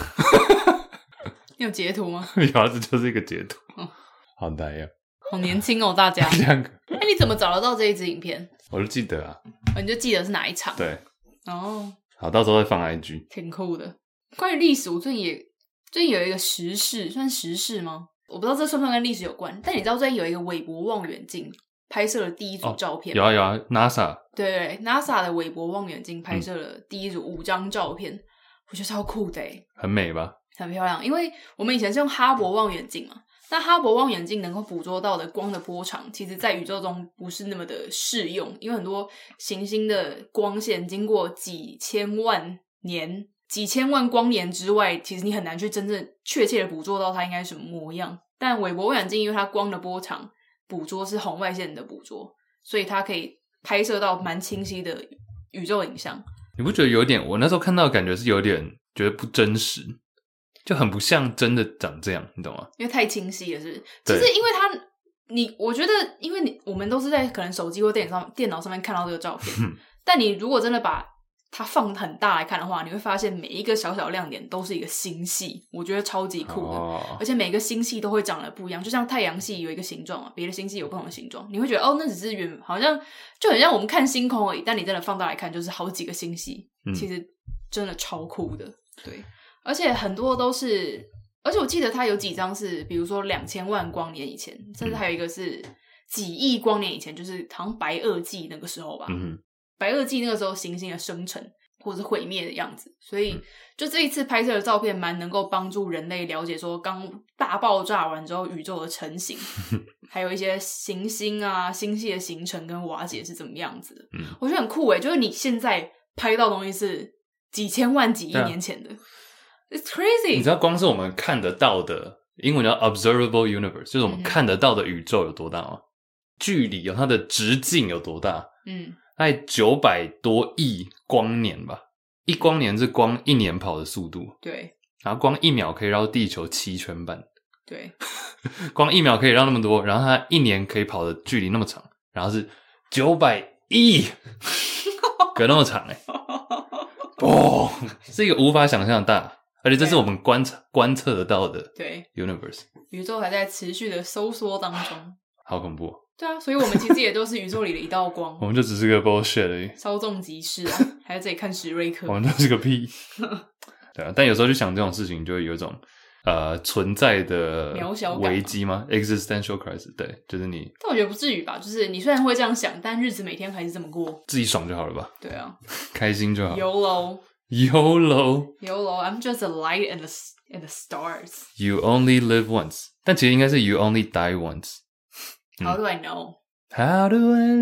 你有截图吗？ 有啊，这就是一个截图。 哦、 好呆呀、 啊，好年轻哦，大家。 两个。 哎，你怎么找得到这一支影片？ 我就记得啊。 哦，你就记得是哪一场？ 对。 哦。 好，到时候再放 I G。 挺酷的。关于历史，我最近也最近有一个时事，算时事吗？我不知道这算不算跟历史有关，但你知道最近有一个韦伯望远镜拍摄了第一组照片、 哦、有啊有啊 ，NASA 对对 NASA 的韦伯望远镜拍摄了第一组五张照片、嗯，我觉得超酷的耶， 很美吧？ 很漂亮，因为我们以前是用哈勃望远镜嘛，那哈勃望远镜能够捕捉到的光的波长，其实在宇宙中不是那么的适用，因为很多行星的光线经过几千万年。几千万光年之外，其实你很难去真正确切的捕捉到它应该是什么模样。但韦伯望远镜因为它光的波长捕捉是红外线的捕捉，所以它可以拍摄到蛮清晰的宇宙影像。 你不觉得有点？我那时候看到的感觉是有点觉得不真实，就很不像真的长这样，你懂吗？ 因为太清晰了，是不是？其实因为它，你我觉得，因为你我们都是在可能手机或电脑上电脑上面看到这个照片，但你如果真的把它放很大来看的话，你会发现每一个小小亮点都是一个星系，我觉得超级酷的、哦、而且每个星系都会长得不一样，就像太阳系有一个形状嘛，别的星系有不同的形状，你会觉得哦，那只是原好像就很像我们看星空而已，但你真的放大来看就是好几个星系、嗯、其实真的超酷的。对，而且很多都是，而且我记得它有几张是比如说两千万光年以前，甚至还有一个是几亿光年以前，就是好像白垩纪那个时候吧。嗯，白垩纪那个时候行星的生成或者是毁灭的样子，所以就这一次拍摄的照片蛮能够帮助人类了解说刚大爆炸完之后宇宙的成型还有一些行星啊星系的形成跟瓦解是怎么样子的、嗯、我觉得很酷耶，就是你现在拍到的东西是几千万几亿年前的、啊、It's crazy。 你知道光是我们看得到的英文叫 observable universe 就是我们看得到的宇宙有多大吗、嗯、距离有它的直径有多大，嗯，大概九百多亿光年吧，一光年是光一年跑的速度， 对， 然后光一秒可以绕地球七圈半， 对， 光一秒可以绕那么多，然后它一年可以跑的距离那么长，然后是九百亿隔那么长耶哦，是一个无法想象的大，而且这是我们观察观测得到的对 universe， 宇宙还在持续的收缩当中， 好恐怖、哦。 对啊，所以我们其实也都是宇宙里的一道光我们就只是个 bullshit 而已， 稍纵即逝啊还在这里看史瑞克我们就是个屁对啊，但有时候去想这种事情就会有一种呃存在的渺小感危机吗 existential crisis， 对，就是你， 但我觉得不至于吧，就是你虽然会这样想，但日子每天还是这么过， 自己爽就好了吧， 对啊， 开心就好 YOLO YOLO YOLO I'm just a light in the, in the stars You only live once， 但其实应该是 You only die once。How do I know? How do I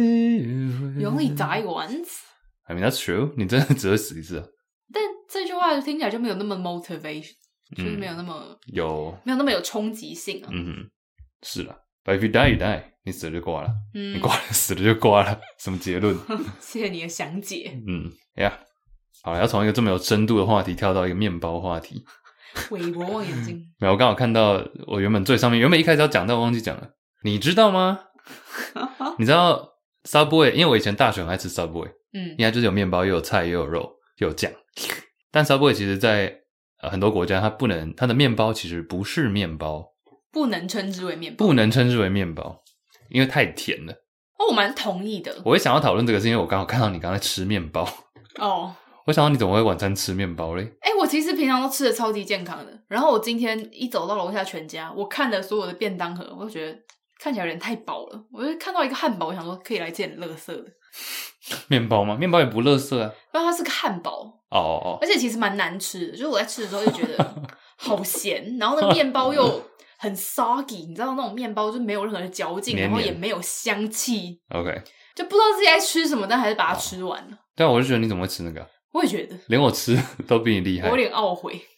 live? You only die once? I mean, that's true. 你真的只会死一次啊。 但这句话听起来就没有那么 motivation，、嗯、就是没有那么有没有那么有冲击性啊。 嗯哼，是啦。But if you die, you die. 你死了就挂了。嗯，你挂了，死了就挂了。什么结论？ 谢谢你的详解。 嗯，呀、yeah ，好了，要从一个这么有深度的话题跳到一个面包话题。 韦伯望远镜。 没有，我刚好看到我原本最上面，原本一开始要讲，但我忘记讲了。你知道吗？你知道 Subway？ 因为我以前大学很爱吃 Subway， 嗯，应该就是有面包，又有菜，又有肉，又有酱。但 Subway 其实在呃很多国家，它不能，它的面包其实不是面包， 不能称之为面包， 不能称之为面包，因为太甜了。 哦，我蛮同意的。 我会想要讨论这个，是因为我刚好看到你刚才吃面包。 哦。 我想到你怎么会晚餐吃面包嘞？ 哎、欸，我其实平常都吃的超级健康的。然后我今天一走到楼下全家，我看了所有的便当盒，我就觉得看起来有点太饱了。我就看到一个汉堡，我想说可以来吃点垃圾的。 面包吗？面包也不垃圾啊。 然后它是个汉堡。 哦哦哦。 而且其实蛮难吃的，就是我在吃的时候就觉得好咸，然后那面包又很 soggy， 你知道那种面包就没有任何的嚼劲，然后也没有香气。 OK。 就不知道自己在吃什么，但还是把它吃完了。 对啊，我就觉得你怎么会吃那个、啊？ 我也觉得， 连我吃都比你厉害。 我有点懊悔。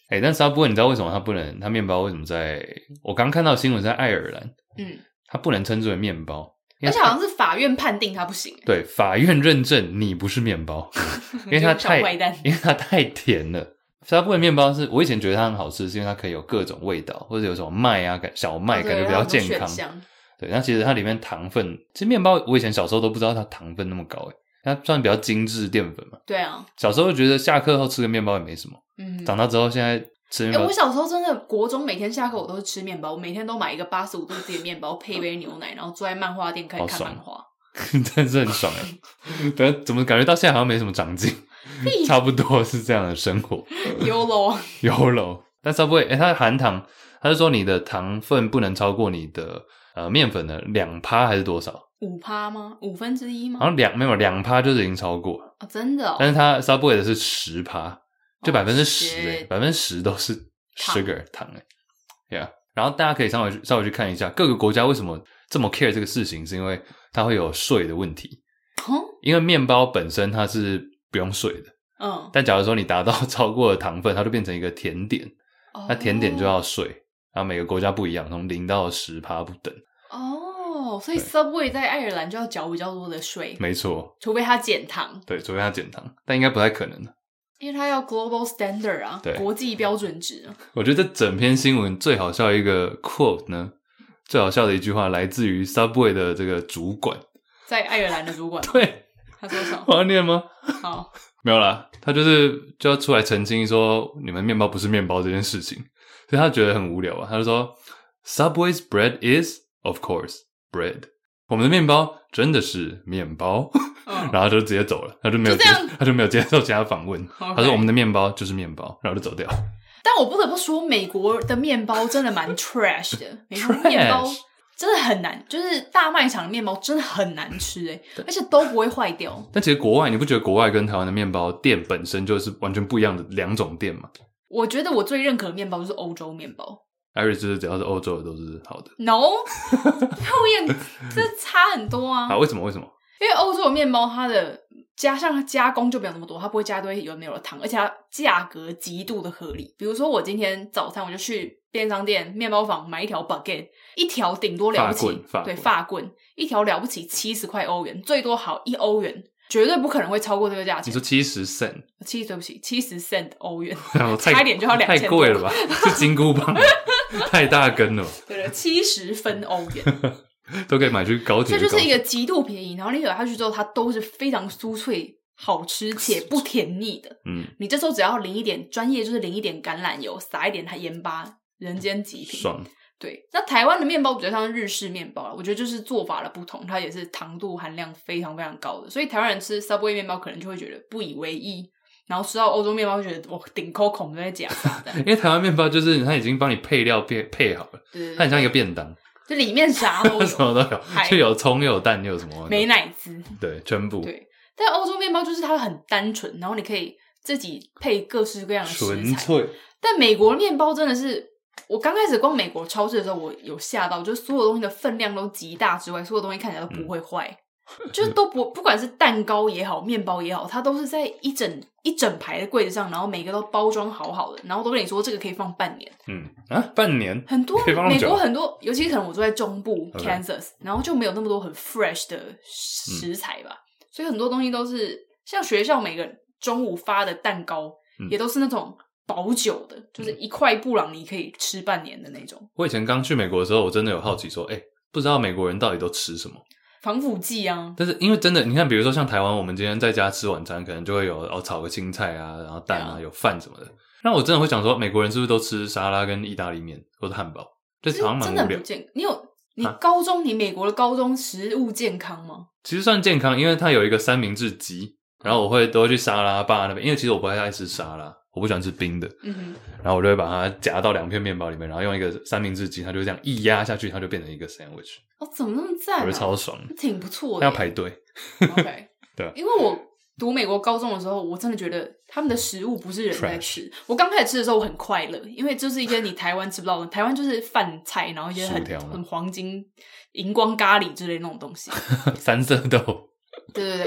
哎，但 Subway 你知道为什么它不能？它面包为什么在？我刚看到新闻在爱尔兰，嗯，它不能称之为面包， 而且好像是法院判定它不行。 对，法院认证你不是面包，因为它太，因为它太甜了。Subway 面包是我以前觉得它很好吃，是因为它可以有各种味道，或者有什么麦啊、小麦，感觉比较健康。对，那其实它里面糖分，其实面包我以前小时候都不知道它糖分那么高诶，它算比较精致淀粉嘛。 对啊， 小时候觉得下课后吃个面包也没什么。嗯，长大之后现在吃面包、 欸、我小时候真的国中每天下课我都是吃面包，我每天都买一个八十五度 C 的面包配一杯牛奶，然后坐在漫画店开始看漫画， 真的是很爽哎！但怎么感觉到现在好像没什么长进，差不多是这样的生活。 YOLO YOLO， 但 Subway 哎、欸，它的含糖，它是说你的糖分不能超过你的呃面粉的两趴还是多少？ 五趴吗？五分之一吗？ 好像两没有两趴就是已经超过了、 哦、真的、哦。 但是它 Subway 的是十趴。就百分之十诶，百分之十都是 sugar 糖诶 ，yeah。然后大家可以稍微稍微去看一下各个国家为什么这么 care 这个事情，是因为它会有税的问题。哦，因为面包本身它是不用税的，嗯。但假如说你达到超过了糖分，它就变成一个甜点，哦、那甜点就要税。然后每个国家不一样，从零到十趴不等。 哦，所以 Subway 在爱尔兰就要缴比较多的税。 没错， 除非它减糖。 对，除非它减糖，但应该不太可能的。 因为它要 global standard 啊，国际标准值啊。 我觉得这整篇新闻最好笑的一个 quote 呢，最好笑的一句话来自于 Subway 的这个主管， 在爱尔兰的主管。 对， 他说什么？ 我要念吗？ 好， 没有啦，他就是就要出来澄清说你们面包不是面包这件事情，所以他觉得很无聊啊。他就说 Subway's bread is of course bread， 我们的面包真的是面包。然后就直接走了，他就没有接，他就没有接受其他访问。Okay. 他说：“我们的面包就是面包。”然后就走掉。 但我不得不说，美国的面包真的蛮 trash 的。美国面包真的很难，就是大卖场的面包真的很难吃诶，而且都不会坏掉。 但其实国外，你不觉得国外跟台湾的面包店本身就是完全不一样的两种店吗？ 我觉得我最认可的面包就是欧洲面包。 Iris 就是只要是欧洲的都是好的。 No， 后面这差很多啊！ 啊，为什么？为什么？ 因为欧洲的面包，它的加上它加工就没有那么多，它不会加一堆有没有的糖，而且它价格极度的合理。比如说我今天早餐我就去便商店、面包房买一条 baguette， 一条顶多了不起，对，法棍一条了不起七十块欧元，最多好一欧元，绝对不可能会超过这个价钱。 你说七十 cent， 七对不起，七十 cent 欧元，差一点就要两千， 太贵了吧？是金箍棒，太大根了。 对了，七十分欧元。 都可以买去高铁， 这就是一个极度便宜，然后你咬下去之后，它都是非常酥脆、好吃且不甜腻的。嗯，你这时候只要淋一点，专业就是淋一点橄榄油，撒一点它盐巴，人间极品。 爽。 对，那台湾的面包比较像日式面包啦，我觉得就是做法的不同，它也是糖度含量非常非常高的，所以台湾人吃 Subway 面包可能就会觉得不以为意，然后吃到欧洲面包就觉得哇顶扣孔都在假啥的。 因为台湾面包就是它已经帮你配料配配好了，对对对，它很像一个便当。 就里面啥都有， 什么都有，就有葱又有蛋又有什么美乃滋， 对，全部。 对，但欧洲面包就是它很单纯，然后你可以自己配各式各样的食材， 纯粹。 但美国的面包真的是，我刚开始逛美国超市的时候，我有吓到，就是所有东西的分量都极大之外，所有东西看起来都不会坏。嗯，就是都不不管是蛋糕也好，面包也好，它都是在一整一整排的柜子上，然后每个都包装好好的，然后都跟你说这个可以放半年。 嗯啊，半年很多美国很多，尤其可能我住在中部 Kansas， 然后就没有那么多很 fresh 的食材吧，嗯，所以很多东西都是像学校每个中午发的蛋糕，嗯，也都是那种保久的，就是一块布朗尼可以吃半年的那种。 我以前刚去美国的时候，我真的有好奇说，哎，欸，不知道美国人到底都吃什么。 防腐剂啊，但是因为真的，你看，比如说像台湾，我们今天在家吃晚餐，可能就会有哦炒个青菜啊，然后蛋啊，有饭什么的。那我真的会想说，美国人是不是都吃沙拉跟意大利面或者汉堡？这好像蛮无聊。真的不健， 你有你高中，你美国的高中食物健康吗？ 其实算健康，因为它有一个三明治机，然后我会都会去沙拉吧那边，因为其实我不太爱吃沙拉，我不喜欢吃冰的。嗯哼，然后我就会把它夹到两片面包里面，然后用一个三明治机，它就这样一压下去，它就变成一个 sandwich。 哦，怎么那么赞啊？ 我觉得超爽， 挺不错的。 但要排队。 OK， 对，因为我读美国高中的时候，我真的觉得他们的食物不是人在吃。我刚开始吃的时候，我很快乐，因为就是一些你台湾吃不到的，台湾就是饭菜，然后一些很很黄金荧光咖喱之类的那种东西， 三色豆。 对对对，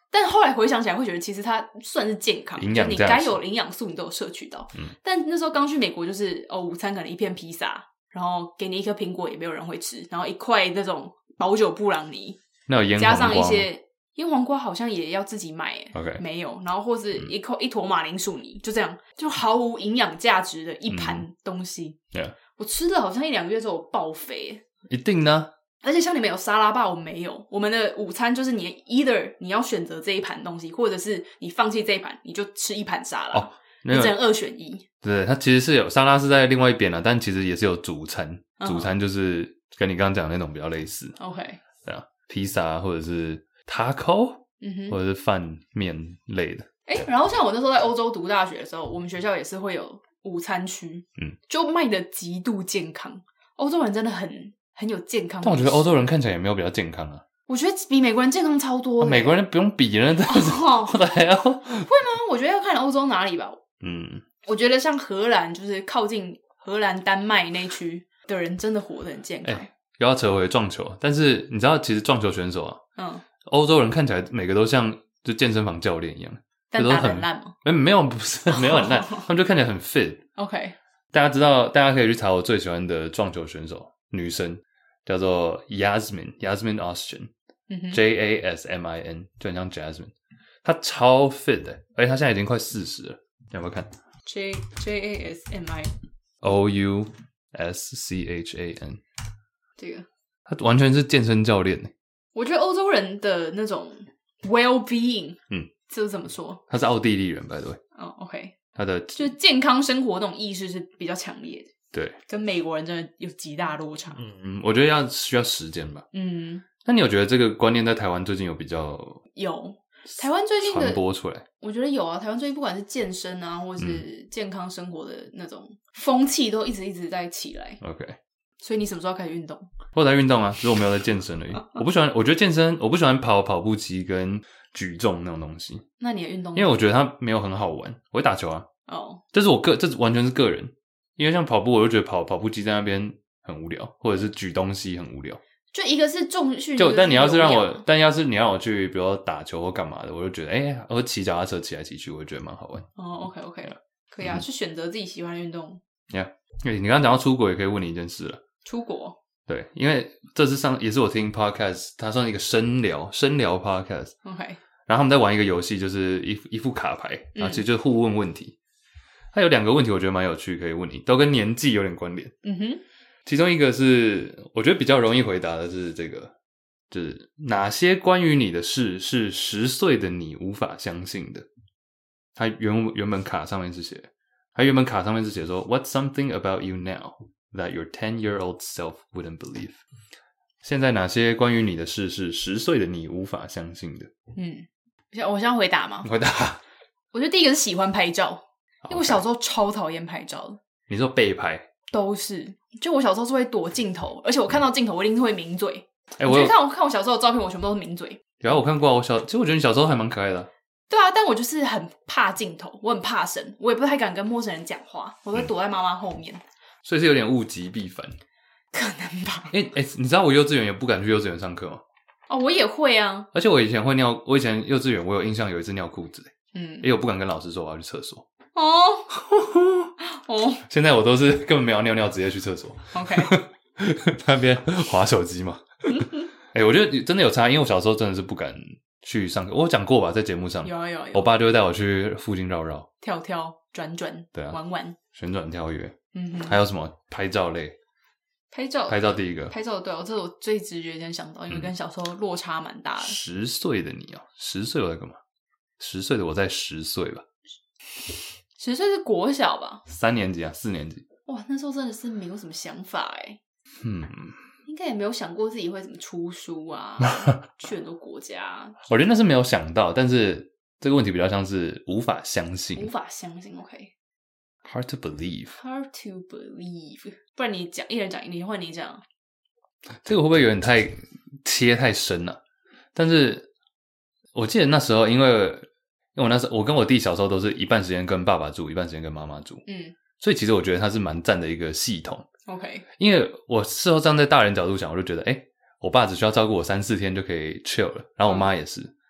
但后来回想起来会觉得其实它算是健康， 营养就你该有的营养素你都有摄取到、嗯、但那时候刚去美国就是哦，午餐可能一片披萨，然后给你一颗苹果也没有人会吃，然后一块那种保久布朗尼， 那有腌黄瓜加上一些腌黄瓜好像也要自己买耶 OK 没有，然后或是一口、嗯、一坨马铃薯泥，就这样就毫无营养价值的一盘东西、嗯 yeah. 我吃了好像一两个月之后我爆肥， 一定呢， 而且像你们有沙拉吧，我没有。我们的午餐就是你 either 你要选择这一盘东西，或者是你放弃这一盘，你就吃一盘沙拉。哦，你只能二选一。 对，它其实是有沙拉是在另外一边啦，但其实也是有主餐。Uh-huh. 主餐就是跟你刚刚讲的那种比较类似。 OK。 对啊，披萨或者是 taco，、嗯、或者是饭面类的。 哎，然后像我那时候在欧洲读大学的时候，我们学校也是会有午餐区，嗯，就卖的极度健康。欧洲人真的很。很有健康， 但我觉得欧洲人看起来也没有比较健康啊。 我觉得比美国人健康超多、 啊。美国人不用比了，但是我的还要会吗？我觉得要看欧洲哪里吧。嗯，我觉得像荷兰，就是靠近荷兰、丹麦那区的人，真的活得很健康。 欸、又要扯回撞球，但是你知道，其实撞球选手啊，嗯，欧洲人看起来每个都像就健身房教练一样， 但打得很烂吗？ 欸、没有，不是没有很烂，他们就看起来很 fit。OK， 大家知道，大家可以去查我最喜欢的撞球选手，女生。叫做 Yasmin Yasmin Austin、嗯、J A S M I N 就很像 Jasmine， 她超 fit 的，而且她现在已经快四十了，要不要看 J J A S M I O U S C H A N 这个她完全是健身教练。 我觉得欧洲人的那种 well-being 嗯，这是怎么说？ 他是奥地利人 by the way。 哦、oh, OK， 他的就是健康生活那种意识是比较强烈的， 对， 跟美国人真的有极大落差。 嗯，我觉得要需要时间吧。嗯，那你有觉得这个观念在台湾最近有比较有？台湾最近的传播出来， 我觉得有啊。台湾最近不管是健身啊，或是健康生活的那种风气，都一直一直在起来。 OK， 所以你什么时候开始运动？ 我在运动啊，只是我没有在健身而已。我不喜欢，我觉得健身，我不喜欢跑跑步机跟举重那种东西。 那你的运动？ 因为我觉得它没有很好玩。我会打球啊。哦，这是我个，这完全是个人。因为像跑步，我就觉得跑跑步机在那边很无聊，或者是举东西很无聊。 就一个是重训， 就但你要是让我，但要是你让我去，比如说打球或干嘛的，我就觉得，哎、欸，我骑脚踏车骑来骑去，我就觉得蛮好玩。 哦 ，OK OK， 可以啊，嗯、去选择自己喜欢的运动。 Yeah， 你刚刚讲到出国，也可以问你一件事了。 出国？ 对，因为这是上也是我听 podcast， 它算是一个深聊深聊 podcast。OK， 然后他们在玩一个游戏，就是一一副卡牌，然后其实就是互问问题。它、嗯、有两个问题，我觉得蛮有趣，可以问你，都跟年纪有点关联。嗯哼。其中一个是我觉得比较容易回答的是这个，就是哪些关于你的事是十岁的你无法相信的。他原原本卡上面是写，他原本卡上面是写说 What's something about you now that your ten-year-old self wouldn't believe？ 现在哪些关于你的事是十岁的你无法相信的？嗯， 我先回答吗？ 回答。 我觉得第一个是喜欢拍照，因为我小时候超讨厌拍照的。 你说被拍？ 都是，就我小时候是会躲镜头，而且我看到镜头我一定是会抿嘴。哎、欸，我看我看我小时候的照片，我全部都是抿嘴。 有啊，我看过啊。我小其实我觉得你小时候还蛮可爱的、啊。 对啊，但我就是很怕镜头，我很怕生，我也不太敢跟陌生人讲话，我会躲在妈妈后面、嗯。 所以是有点物极必反， 可能吧。 哎、欸、哎、欸，你知道我幼稚园也不敢去幼稚园上课吗？ 哦，我也会啊。 而且我以前会尿，我以前幼稚园我有印象有一次尿裤子，嗯，因为我不敢跟老师说我要去厕所。哦哦，现在我都是根本没有尿尿，直接去厕所。 OK， 那边滑手机嘛。哎、欸，我觉得真的有差，因为我小时候真的是不敢去上课。我有讲过吧，在节目上。 有啊有有。 我爸就会带我去附近绕绕、 跳跳、转转，对啊，玩玩、 旋转跳跃。嗯哼。还有什么拍照类？ 拍照， 拍照第一个。 拍照对哦，这是我最直觉先想到，因为跟小时候落差蛮大的。 十岁的你啊，十岁我在干嘛？十岁的我在十岁吧。 十岁是国小吧？ 三年级啊，四年级。 哇，那时候真的是没有什么想法哎。嗯，应该也没有想过自己会怎么出书啊，去很多国家。 我觉得那是没有想到，但是这个问题比较像是无法相信， 无法相信。 OK，hard to believe，hard to believe。不然你讲，一人讲一，你换你讲。 这个会不会有点太切太深了、啊？但是我记得那时候，因为。因为我那时候，我跟我弟小时候都是一半时间跟爸爸住，一半时间跟妈妈住。嗯，所以其实我觉得它是蛮赞的一个系统。 OK， 因为我事後站在大人角度想，我就觉得，哎、欸，我爸只需要照顾我三四天就可以 chill 了，然后我妈也是，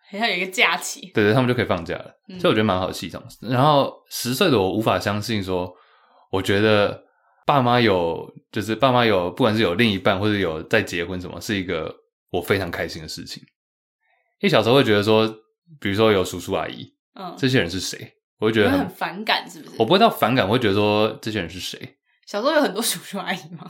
好像有一个假期， 对对，他们就可以放假了，嗯、所以我觉得蛮好的系统。然后十岁的我无法相信说，我觉得爸妈有，就是爸妈有，不管是有另一半或者有在结婚什么，是一个我非常开心的事情。因为小时候会觉得说，比如说有叔叔阿姨，嗯，这些人是谁？我会觉得 很, 很反感，是不是？ 我不会到反感，我会觉得说这些人是谁？ 小时候有很多叔叔阿姨吗？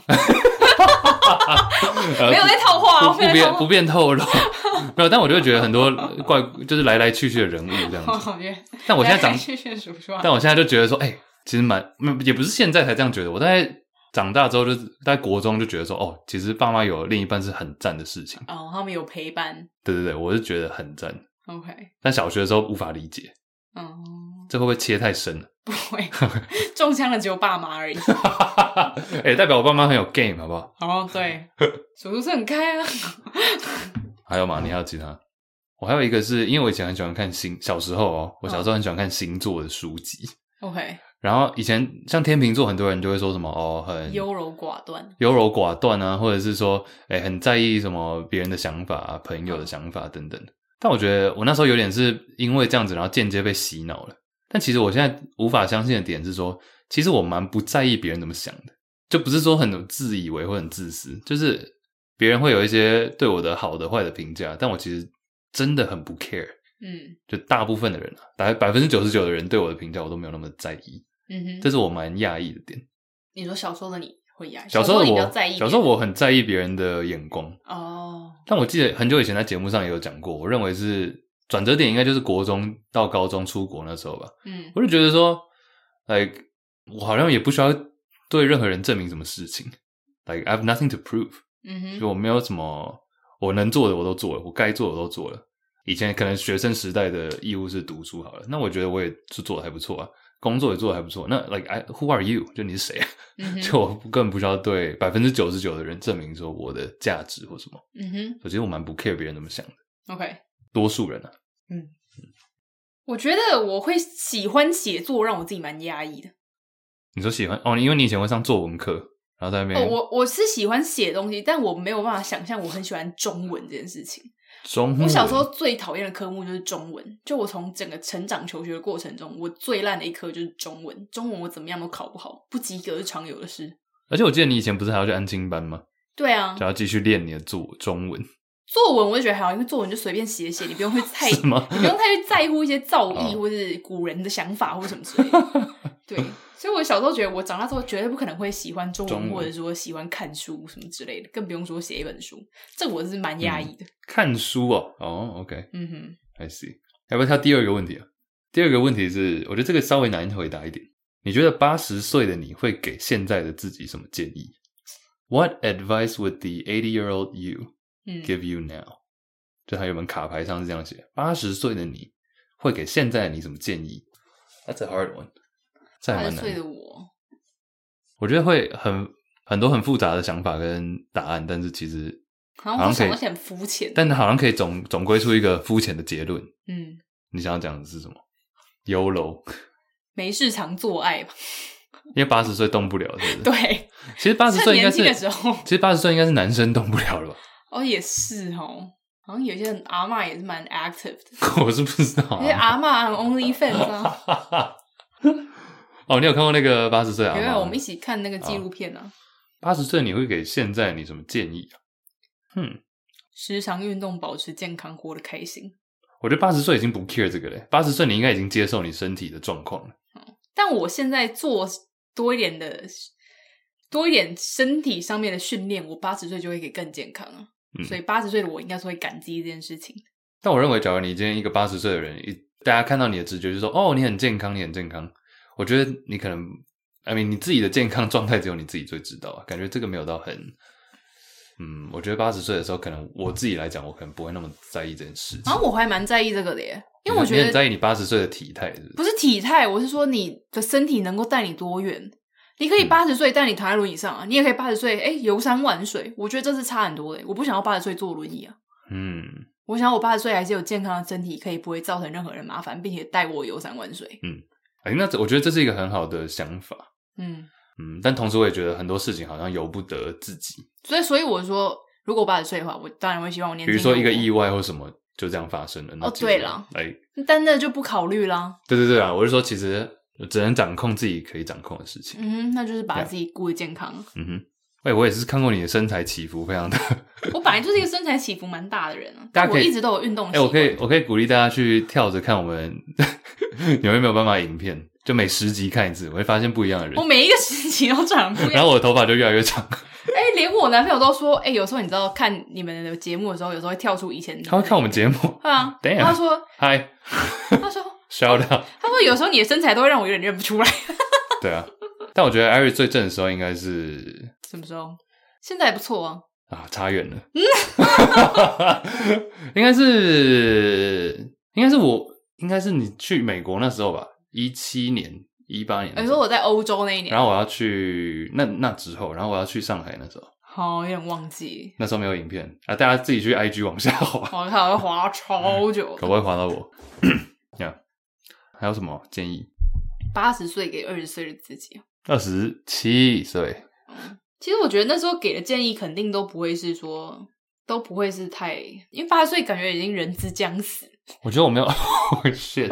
没有在套话、哦， 不, 不便不便透露。没有，但我就会觉得很多怪，就是来来去去的人物这样子。 哦、 但我现在长， 来来去去叔叔阿姨但我现在就觉得说，哎、欸，其实蛮，也不是现在才这样觉得。我大概长大之后就，就在国中就觉得说，哦，其实爸妈有另一半是很赞的事情。 哦，他们有陪伴。 对对对，我是觉得很赞。 OK。 但小学的时候无法理解。 嗯。 这会不会切太深了？ 不会，中枪的只有爸妈而已。 哎、欸，代表我爸妈很有 game， 好不好？ 哦，对，叔叔是很开啊。 还有吗？你还有其他？我还有一个是因为我以前很喜欢看星，小时候哦，我小时候很喜欢看星座的书籍。 OK。 然后以前像天秤座，很多人就会说什么哦，很优柔寡断， 优柔寡断啊，或者是说，哎、欸，很在意什么别人的想法啊，朋友的想法等等。但我觉得我那时候有点是因为这样子，然后间接被洗脑了。但其实我现在无法相信的点是说，其实我蛮不在意别人怎么想的，就不是说很自以为或很自私，就是别人会有一些对我的好的坏的评价，但我其实真的很不 care。嗯，就大部分的人啊，大概百分之九十九的人对我的评价我都没有那么在意。嗯哼，这是我蛮讶异的点。 你说小时候的你会讶异？ 小时候的我， 小时候你比较在意， 小时候我很在意别人的眼光。 哦， 但我记得很久以前在节目上也有讲过，我认为是转折点应该就是国中到高中出国那时候吧。嗯，我就觉得说 like 我好像也不需要对任何人证明什么事情， like I have nothing to prove。 嗯哼，就我没有什么我能做的我都做了，我该做的我都做了。以前可能学生时代的义务是读书好了，那我觉得我也是做的还不错啊，工作也做的还不错。那 like I, who are you？ 就你是谁啊？嗯、就我根本不需要对 百分之九十九 的人证明说我的价值或什么。嗯哼，其实我蛮不 care 别人怎么想的。 OK， 多数人啊。 嗯，我觉得我会喜欢写作，让我自己蛮压抑的。 你说喜欢哦，因为你以前会上作文课，然后在那边、 哦、我我是喜欢写东西，但我没有办法想象我很喜欢中文这件事情。 中文， 我小时候最讨厌的科目就是中文，就我从整个成长求学的过程中，我最烂的一科就是中文。中文我怎么样都考不好，不及格是常有的事。 而且我记得你以前不是还要去安亲班吗？ 对啊， 就要继续练你的作中文。 作文我就觉得还好，因为作文就随便写写，你不用去太，你不用太去在乎一些造诣、哦、或是古人的想法或什么之类的。对，所以我小时候觉得我长大之后绝对不可能会喜欢中文，中文或者说喜欢看书什么之类的，更不用说写一本书，这我是蛮压抑的、嗯。 看书哦，哦 ，OK， 嗯哼 ，I see。要不要跳第二个问题啊？第二个问题是，我觉得这个稍微难回答一点。你觉得八十岁的你会给现在的自己什么建议 ？What advice would the eighty-year-old you give you now？、嗯、就还有本卡牌上是这样写：八十岁的你会给现在的你什么建议 ？That's a hard one。 八十岁的我， 我觉得会很很多很复杂的想法跟答案，但是其实好像想到很肤浅， 但好像可以总总归出一个肤浅的结论。嗯，你想要讲的是什么 ？Y O L O， 没事常做爱吧。 因为八十岁动不了，是不是？ 对， 其实八十岁应该是， 年轻的时候其实八十岁应该是男生动不了了吧？ 哦，也是哦，好像有些人阿嬷也是蛮 active 的。 我是不知道、啊， 有些阿嬷 OnlyFans 啊。 哦，你有看过那个八十岁阿嬷？ 有，我们一起看那个纪录片啊。 八十岁你会给现在你什么建议啊？ 嗯，时常运动，保持健康，活得开心。 我觉得八十岁已经不 care 这个嘞，八十岁你应该已经接受你身体的状况了。 但我现在做多一点的，多一点身体上面的训练，我八十岁就会可以更健康啊。嗯、所以八十岁的我应该是会感激这件事情。 但我认为，假如你今天一个八十岁的人，大家看到你的直觉就说：“哦，你很健康，你很健康。”我觉得你可能 I mean 你自己的健康状态只有你自己最知道啊，感觉这个没有到很嗯，我觉得八十岁的时候可能我自己来讲我可能不会那么在意这件事情。 啊，我还蛮在意这个的耶，因为我觉得你很在意你八十岁的体态是不是？ 不是体态，我是说你的身体能够带你多远。你可以八十岁带你躺在轮椅上啊，你也可以八十岁诶游山玩水，我觉得这是差很多的。我不想要八十岁坐轮椅啊，嗯，我想要我八十岁还是有健康的身体，可以不会造成任何人麻烦，并且带我游山玩水。 嗯，哎，那我觉得这是一个很好的想法。嗯嗯，但同时我也觉得很多事情好像由不得自己， 所以所以我说，如果我八十岁的话，我当然会希望我年轻。 比如说一个意外或什么， 就这样发生了。 哦，对啦， 哎， 但那就不考虑啦。 对对对啊，我是说，其实只能掌控自己可以掌控的事情。 嗯哼，那就是把自己顾得健康。 嗯哼，哎，我也是看过你的身材起伏非常的。 我本来就是一个身材起伏蛮大的人啊，但我一直都有运动习惯。 哎，我可以，我可以鼓励大家去跳着看我们有没有办法影片，就每十集看一次，我会发现不一样的人。 我每一个十集都长不一样， 然后我的头发就越来越长。 哎、欸，连我男朋友都说，哎、欸，有时候你知道看你们的节目的时候，有时候会跳出以前。 他会看我们节目？ 对啊， Damn. 他说嗨， 他说 shout out， 他说有时候你的身材都会让我有点认不出来。 对啊，但我觉得 Iris 最正的时候应该是什么时候？现在还不错啊。 啊，差远了。应该是，应该是我，应该是你去美国那时候吧，一七年。一八年， 你说我在欧洲那一年， 然后我要去那那之后，然后我要去上海那时候， 好有点忘记， 那时候没有影片啊，大家自己去 I G 往下滑， 我看我会滑超久， 可不会滑到我？呀，还有什么建议？ 八十岁给二十岁的自己， 二十七岁。 嗯，其实我觉得那时候给的建议肯定都不会是说，都不会是太，因为八十岁感觉已经人之将死。 我觉得我没有shit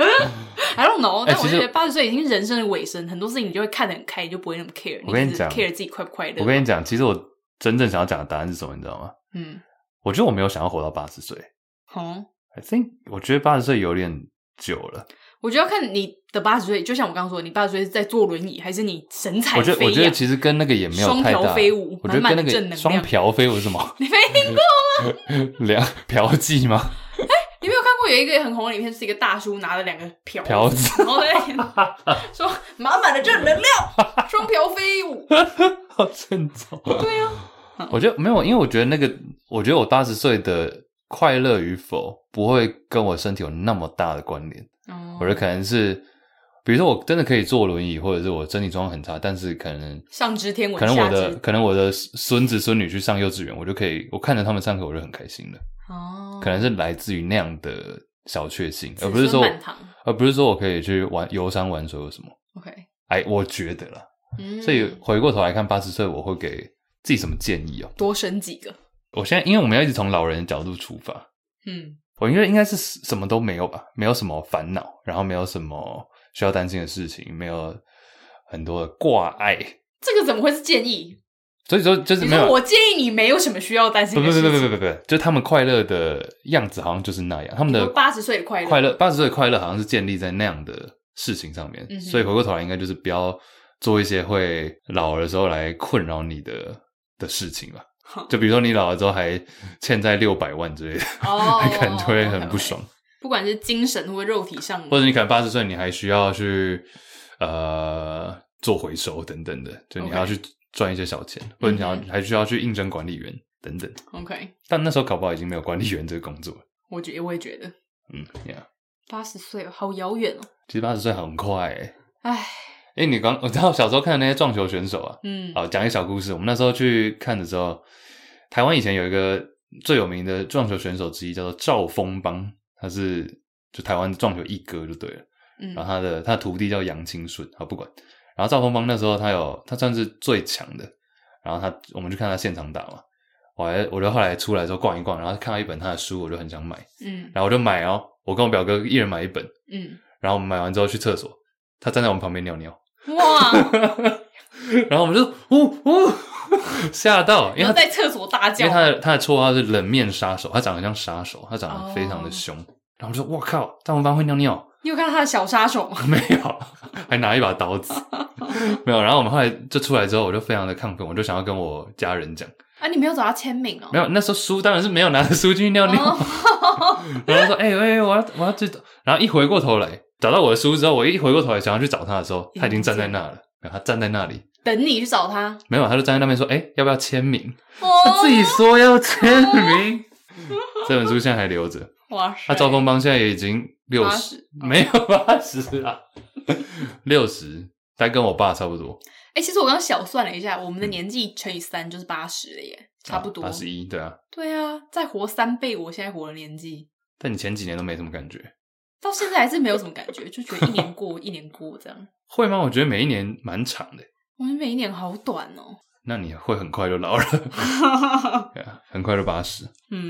I don't know，、欸、但我觉得八十岁已经人生的尾声，很多事情你就会看得很开，你就不会那么 care。 我跟你讲 ，care 自己快不快乐。 我跟你讲，其实我真正想要讲的答案是什么，你知道吗？嗯，我觉得我没有想要活到八十岁。哦 ，I think 我觉得八十岁有点久了。 我觉得要看你的八十岁，就像我刚刚说，你八十岁是在坐轮椅，还是你神采飞扬？ 我觉得我觉得其实跟那个也没有太大。 双瓢飞舞， 我觉得跟那个双瓢飞舞是什么？ 你没听过吗？ 两嫖妓吗？ 哎、欸，你没有看过有一个很红的影片，是一个大叔拿了两个瓢瓢子， 然后在说满满的正能量，双瓢飞舞， 好沉重。 对啊， 我觉得没有，因为我觉得那个，我觉得我八十岁的快乐与否不会跟我身体有那么大的关联。哦，我觉得可能是，比如说我真的可以坐轮椅，或者是我身体状况很差，但是可能上知天文， 可能我的可能我的孙子孙女去上幼稚园，我就可以，我看着他们上课，我就很开心了。哦，可能是来自于那样的小确幸，而不是说，而不是说我可以去玩游山玩水或什么。OK， 哎，我觉得啦，嗯，所以回过头来看，八十岁我会给自己什么建议哦？ 多生几个。 我现在因为我们要一直从老人的角度出发，嗯。我觉得应该是什么都没有吧，没有什么烦恼，然后没有什么需要担心的事情，没有很多的挂碍。 这个怎么会是建议？ 所以说就是没有。 我建议你没有什么需要担心的事情。 不不不不不不不，就他们快乐的样子好像就是那样。他们的八十岁的快乐， 快乐八十岁的快乐好像是建立在那样的事情上面。嗯，所以回过头来，应该就是不要做一些会老的时候来困扰你的的事情吧。就比如说你老了之后还欠债六百万之类的，哦，可能就会很不爽。 不管是精神或肉体上， 或者你可能八十岁，你还需要去呃做回收等等的，就你还要去赚一些小钱， okay. 或者你要还需要去应征管理员等等。OK， 但那时候搞不好已经没有管理员这个工作了。 我觉得我也觉得， 嗯 ，Yeah， 八十岁好遥远哦。 其实八十岁很快哎， 唉。 哎，你刚我知道小时候看的那些撞球选手啊，嗯，好，讲一个小故事。我们那时候去看的时候，台湾以前有一个最有名的撞球选手之一叫做赵丰邦，他是就台湾撞球一哥就对了。嗯，然后他的他的徒弟叫杨清顺，好不管。然后赵丰邦那时候他有他算是最强的，然后他我们去看他现场打嘛，我还我就后来出来之后逛一逛，然后看到一本他的书，我就很想买，嗯，然后我就买哦，我跟我表哥一人买一本，嗯，然后我们买完之后去厕所，他站在我们旁边尿尿。哇！然后我们就呜呜吓到，因为他在厕所大叫， 因为他的他的绰号是冷面杀手，他长得像杀手，他长得非常的凶。Oh. 然后我就说：“我靠，张文邦会尿尿！” 你有看到他的小杀手吗？ 没有，还拿一把刀子，没有。然后我们后来就出来之后，我就非常的亢奋，我就想要跟我家人讲。 啊，你没有找他签名哦？ 没有，那时候书当然是没有拿着书进去尿尿。Oh. 然后说：“哎、欸、喂、欸，我要我要去。”然后一回过头来。找到我的书之后，我一回过头来想要去找他的时候，他已经站在那了。他站在那里等你去找他， 没有，他就站在那边说：“哎、欸，要不要签名？”哦、他自己说要签名。哦、这本书现在还留着。哇塞！他赵丰邦现在也已经六十，没有八十啊，六十，大概跟我爸差不多。 哎、欸，其实我刚刚小算了一下，我们的年纪乘以三就是八十了耶，嗯、差不多。 八十一，对啊。 对啊，再活三倍，我现在活的年纪。 但你前几年都没什么感觉。 到现在还是没有什么感觉，就觉得一年过一年过这样。 会吗？我觉得每一年蛮长的。 我觉得每一年好短哦。 那你会很快就老了。对啊，很快就八十。嗯，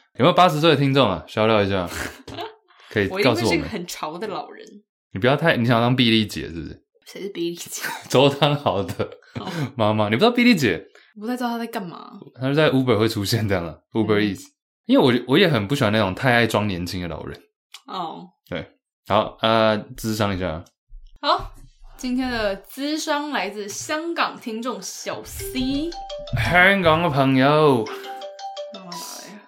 有没有八十岁的听众啊？shout out一下，可以告诉我们。 我一定会是一个很潮的老人。 你不要太，你想当碧丽姐是不是？ 谁是比利姐？ 周汤豪的妈妈，你不知道碧丽姐？ 我不太知道她在干嘛。 她就在 Uber 会出现这样的 Uber Eats，、嗯、因为我我也很不喜欢那种太爱装年轻的老人。 哦， 对，好，呃，諮商一下。 好，今天的諮商来自香港听众小 C， 香港的朋友。 慢慢来。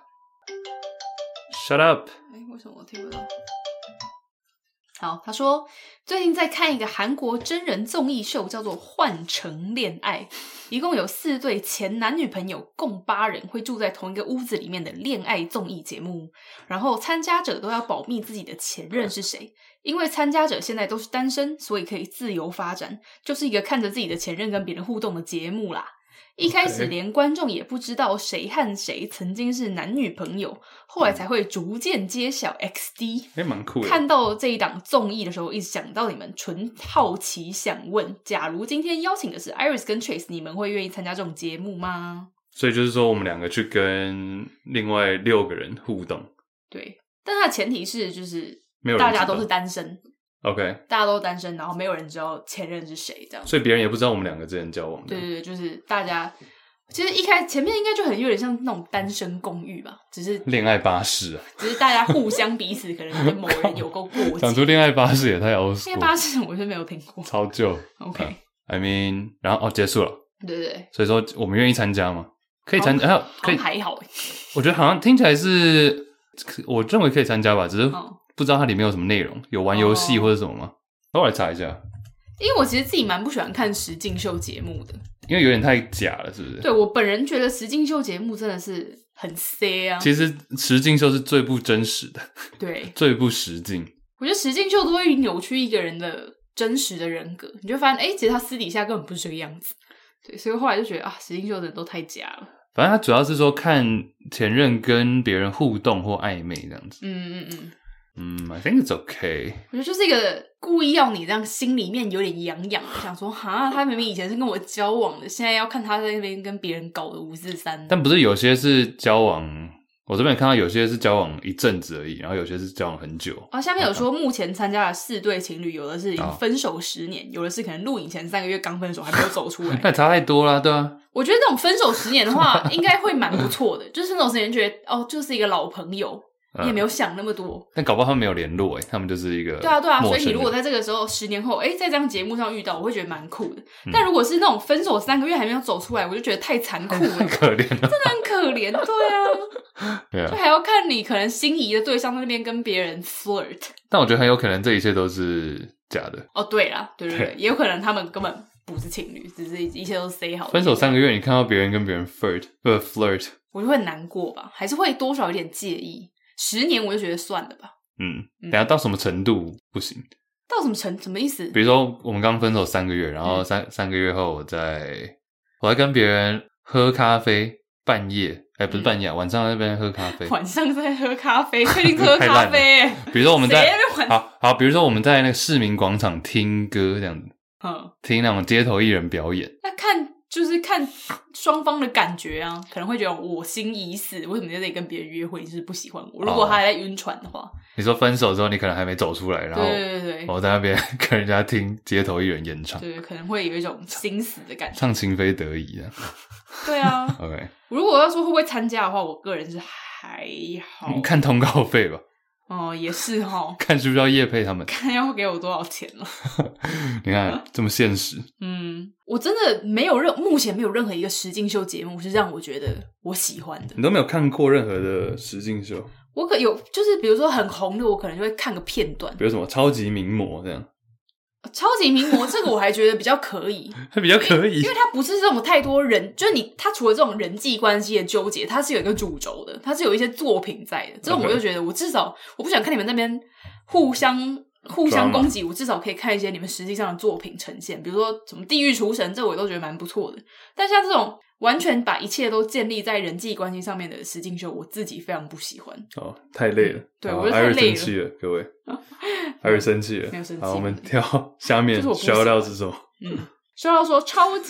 Shut up！ 哎，为什么我听不到？好，他说最近在看一个韩国真人综艺秀，叫做《换乘恋爱》，一共有四对前男女朋友，共八人会住在同一个屋子里面的恋爱综艺节目。然后参加者都要保密自己的前任是谁，因为参加者现在都是单身，所以可以自由发展，就是一个看着自己的前任跟别人互动的节目啦。一开始连观众也不知道谁和谁曾经是男女朋友，后来才会逐渐揭晓 X D。 诶，蛮酷的。 看到这一档综艺的时候，一直想到你们，纯好奇想问，假如今天邀请的是 Iris 跟 Trace， 你们会愿意参加这种节目吗？ 所以就是说我们两个去跟另外六个人互动。 对，但它的前提是就是没有人大家都是单身。 OK， 大家都单身，然后没有人知道前任是谁，这样， 所以别人也不知道我们两个之前交往的。 对对对，就是大家其实一开前面应该就很有点像那种单身公寓吧，只是恋爱巴士啊， 只是大家互相彼此可能跟某人有够过节。 讲出恋爱巴士也太 old school。 恋爱巴士我是没有听过， 超旧。 OK， uh, I mean， 然后哦结束了。 对对对， 所以说我们愿意参加吗？可以参加， 好可以还好。 我觉得好像听起来是，我认为可以参加吧，只是不知道它里面有什么内容，有玩游戏或者什么吗？我来查一下， 因为我其实自己蛮不喜欢看实境秀节目的， 因为有点太假了，是不是？ 对，我本人觉得实境秀节目真的是很 C 啊。 其实实境秀是最不真实的， 对， 最不实境。 我觉得实境秀都会扭曲一个人的真实的人格，你就会发现，哎，其实他私底下根本不是这个样子。对，所以后来就觉得啊，实境秀的人都太假了。 反正他主要是说看前任跟别人互动或暧昧这样子。 嗯嗯嗯。 嗯 I think it's okay。 我觉得就是一个故意要你这样心里面有点痒痒的，想说哈，他明明以前是跟我交往的，现在要看他在那边跟别人搞的五四三。 但不是有些是交往，我这边看到有些是交往一阵子而已，然后有些是交往很久。 啊，下面有说目前参加的四对情侣，有的是已经分手十年，哦、有的是可能录影前三个月刚分手还没有走出来。 那差太多啦，对啊。 我觉得这种分手十年的话，应该会蛮不错的，就是那种十年觉得哦，就是一个老朋友。你也没有想那么多、嗯， 但搞不好他们没有联络诶，他们就是一个对啊对啊，所以你如果在这个时候十年后，哎，在这样节目上遇到，我会觉得蛮酷的。嗯、但如果是那种分手三个月还没有走出来，我就觉得太残酷了， 太可怜了， 真的很可怜，对啊，对啊，就还要看你可能心仪的对象在那边跟别人 flirt。 但我觉得很有可能这一切都是假的。 哦，对啦，对对对，也有可能他们根本不是情侣，只是一切都 say 好的。 分手三个月，你看到别人跟别人 flirt 不 flirt， 我就会很难过吧，还是会多少有点介意。十年我就觉得算了吧。 嗯，等一下到什么程度不行？ 到什么程什么意思？ 比如说我们刚分手三个月，然后三、嗯、三个月后我在我在跟别人喝咖啡，半夜哎、欸、不是半夜、啊嗯，晚上在那边喝咖啡。 晚上在喝咖啡，确定喝咖啡？ 比如说我们在好好，比如说我们在那个市民广场听歌这样子，嗯，听那种街头艺人表演。 那看。就是看双方的感觉啊，可能会觉得我心已死，为什么在这里跟别人约会？你是不喜欢我？如果他还在晕船的话，哦、 你说分手之后你可能还没走出来，然后对对对， 我在那边跟人家听街头艺人演唱， 对，可能会有一种心死的感觉， 唱情非得已啊。 对啊 ，OK。 如果要说会不会参加的话，我个人是还好， 看通告费吧。 哦，也是齁， 看需不需要业配他们， 看要给我多少钱了。 你看这么现实。 嗯，我真的没有任目前没有任何一个实境秀节目是让我觉得我喜欢的。 你都没有看过任何的实境秀？ 我可有，就是比如说很红的，我可能就会看个片段， 比如什么超级名模这样。 超级名模这个我还觉得比较可以， 它比较可以， 因为它不是这种太多人，就是你，它除了这种人际关系的纠结，它是有一个主轴的，它是有一些作品在的。这种我就觉得，我至少我不想看你们那边互相互相攻击，我至少可以看一些你们实际上的作品呈现，比如说什么《地狱厨神》，这我都觉得蛮不错的。但像这种完全把一切都建立在人际关系上面的实境秀，我自己非常不喜欢。 哦，太累了。 对，我就太累了。 生气了，各位。艾瑞生气了， 没有生气。 好，我们跳下面 shout out 是什么？ 嗯，shout out说超级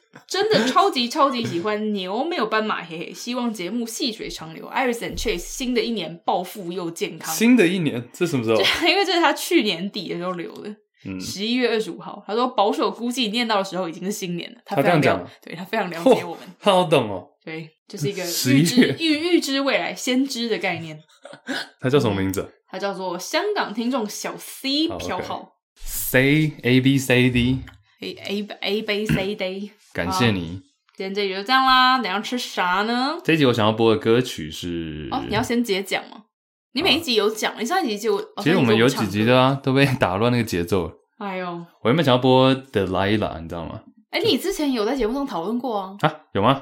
真的超级超级喜欢牛没有斑马嘿嘿，希望节目细水长流。Iris and Chase 新的一年暴富又健康。 新的一年这什么时候？ 因为这是他去年底的时候留的。十一、嗯、月二十五号，他说保守估计念到的时候已经是新年了。他非常了，他这样讲，对他非常了解我们， 他好懂哦。 对，就是一个预知预预知未来、先知的概念。 他叫什么名字？ 他叫做香港听众小 C 票号 ，C A B C D A A A B C D。 感谢你。 今天这集就这样啦，等一下吃啥呢？ 这一集我想要播的歌曲是…… 哦，你要先直接讲吗？你每一集有讲，你上一集就、哦、 其实我们有几集的啊，都被打乱那个节奏了。 哎呦， 我原本想要播 Delilah， 你知道吗？ 哎、欸，你之前有在节目上讨论过啊？ 啊，有吗？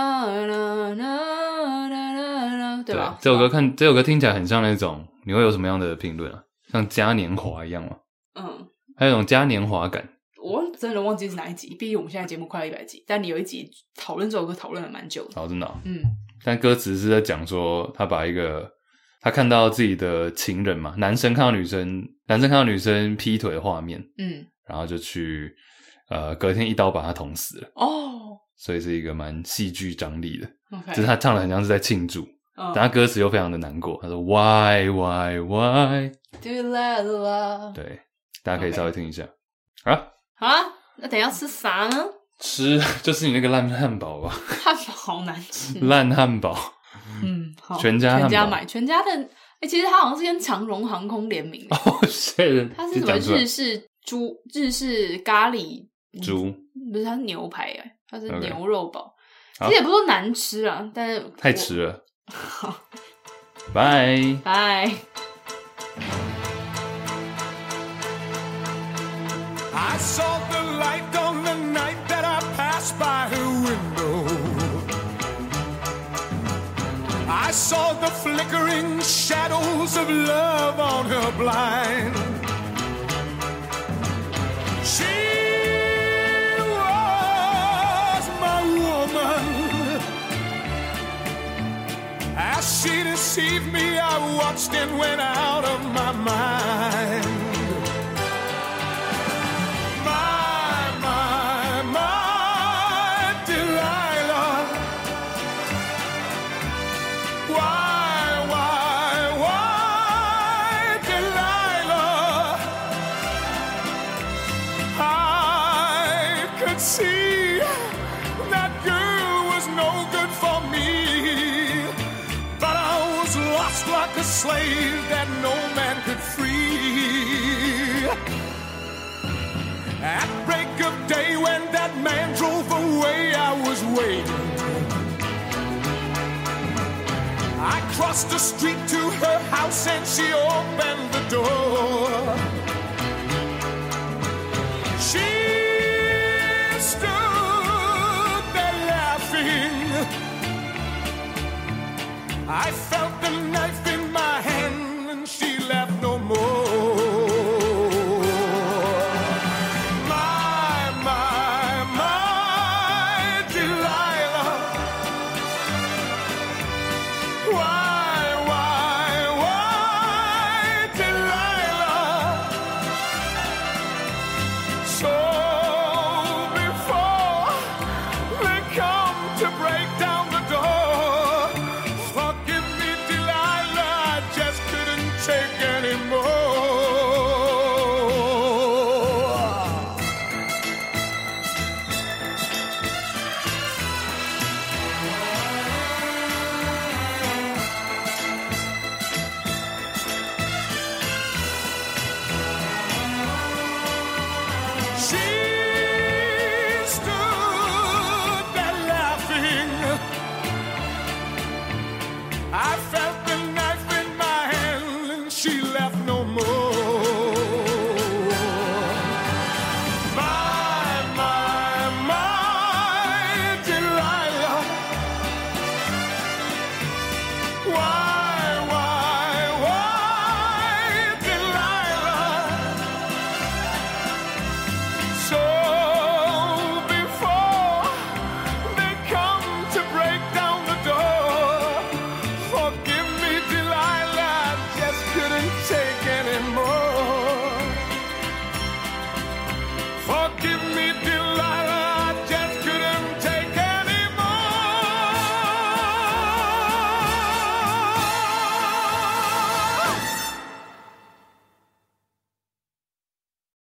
对吧？ 这首歌看这首歌听起来很像那种，你会有什么样的评论啊？像嘉年华一样吗？嗯，还有一种嘉年华感。 我真的忘记是哪一集，毕竟我们现在节目快要一百集，但你有一集讨论这首歌讨论了蛮久的。 哦，真的、哦。嗯，但歌词是在讲说，他把一个他看到自己的情人嘛，男生看到女生，男生看到女生劈腿的画面，嗯，然后就去呃隔天一刀把他捅死了。哦，所以是一个蛮戏剧张力的。Okay. 只是他唱的很像是在庆祝，嗯、但他歌词又非常的难过。他说 Why Why Why Delilah， 对，大家可以稍微听一下。Okay. 啊。 好啦，那等一下吃啥呢？ 吃就是你那个烂汉堡吧。 汉堡好难吃。 烂汉堡。 嗯，好。 全家汉堡。 全家买全家的，哎、欸，其实它好像是跟长荣航空联名的。 哦，是。 它是什么日式猪日式咖喱猪？ 不是，它是牛排哎，它是牛肉堡。Okay. 其实也不是说难吃啊，但是太迟了。好，拜拜。 I saw the light on the night that I passed by her window. I saw the flickering shadows of love on her blind. She was my woman. As she deceived me, I watched and went out of my mind.See, that girl was no good for me, but I was lost like a slave that no man could free. At break of day when that man drove away, I was waiting. I crossed the street to her house and she opened the door. She...stood there laughing. I felt the knife in my hand and she laughed no more. My, my, my Delilah. Why, why, why Delilah? So...to break down the door, forgive me, Delilah, I just couldn't take anymore. She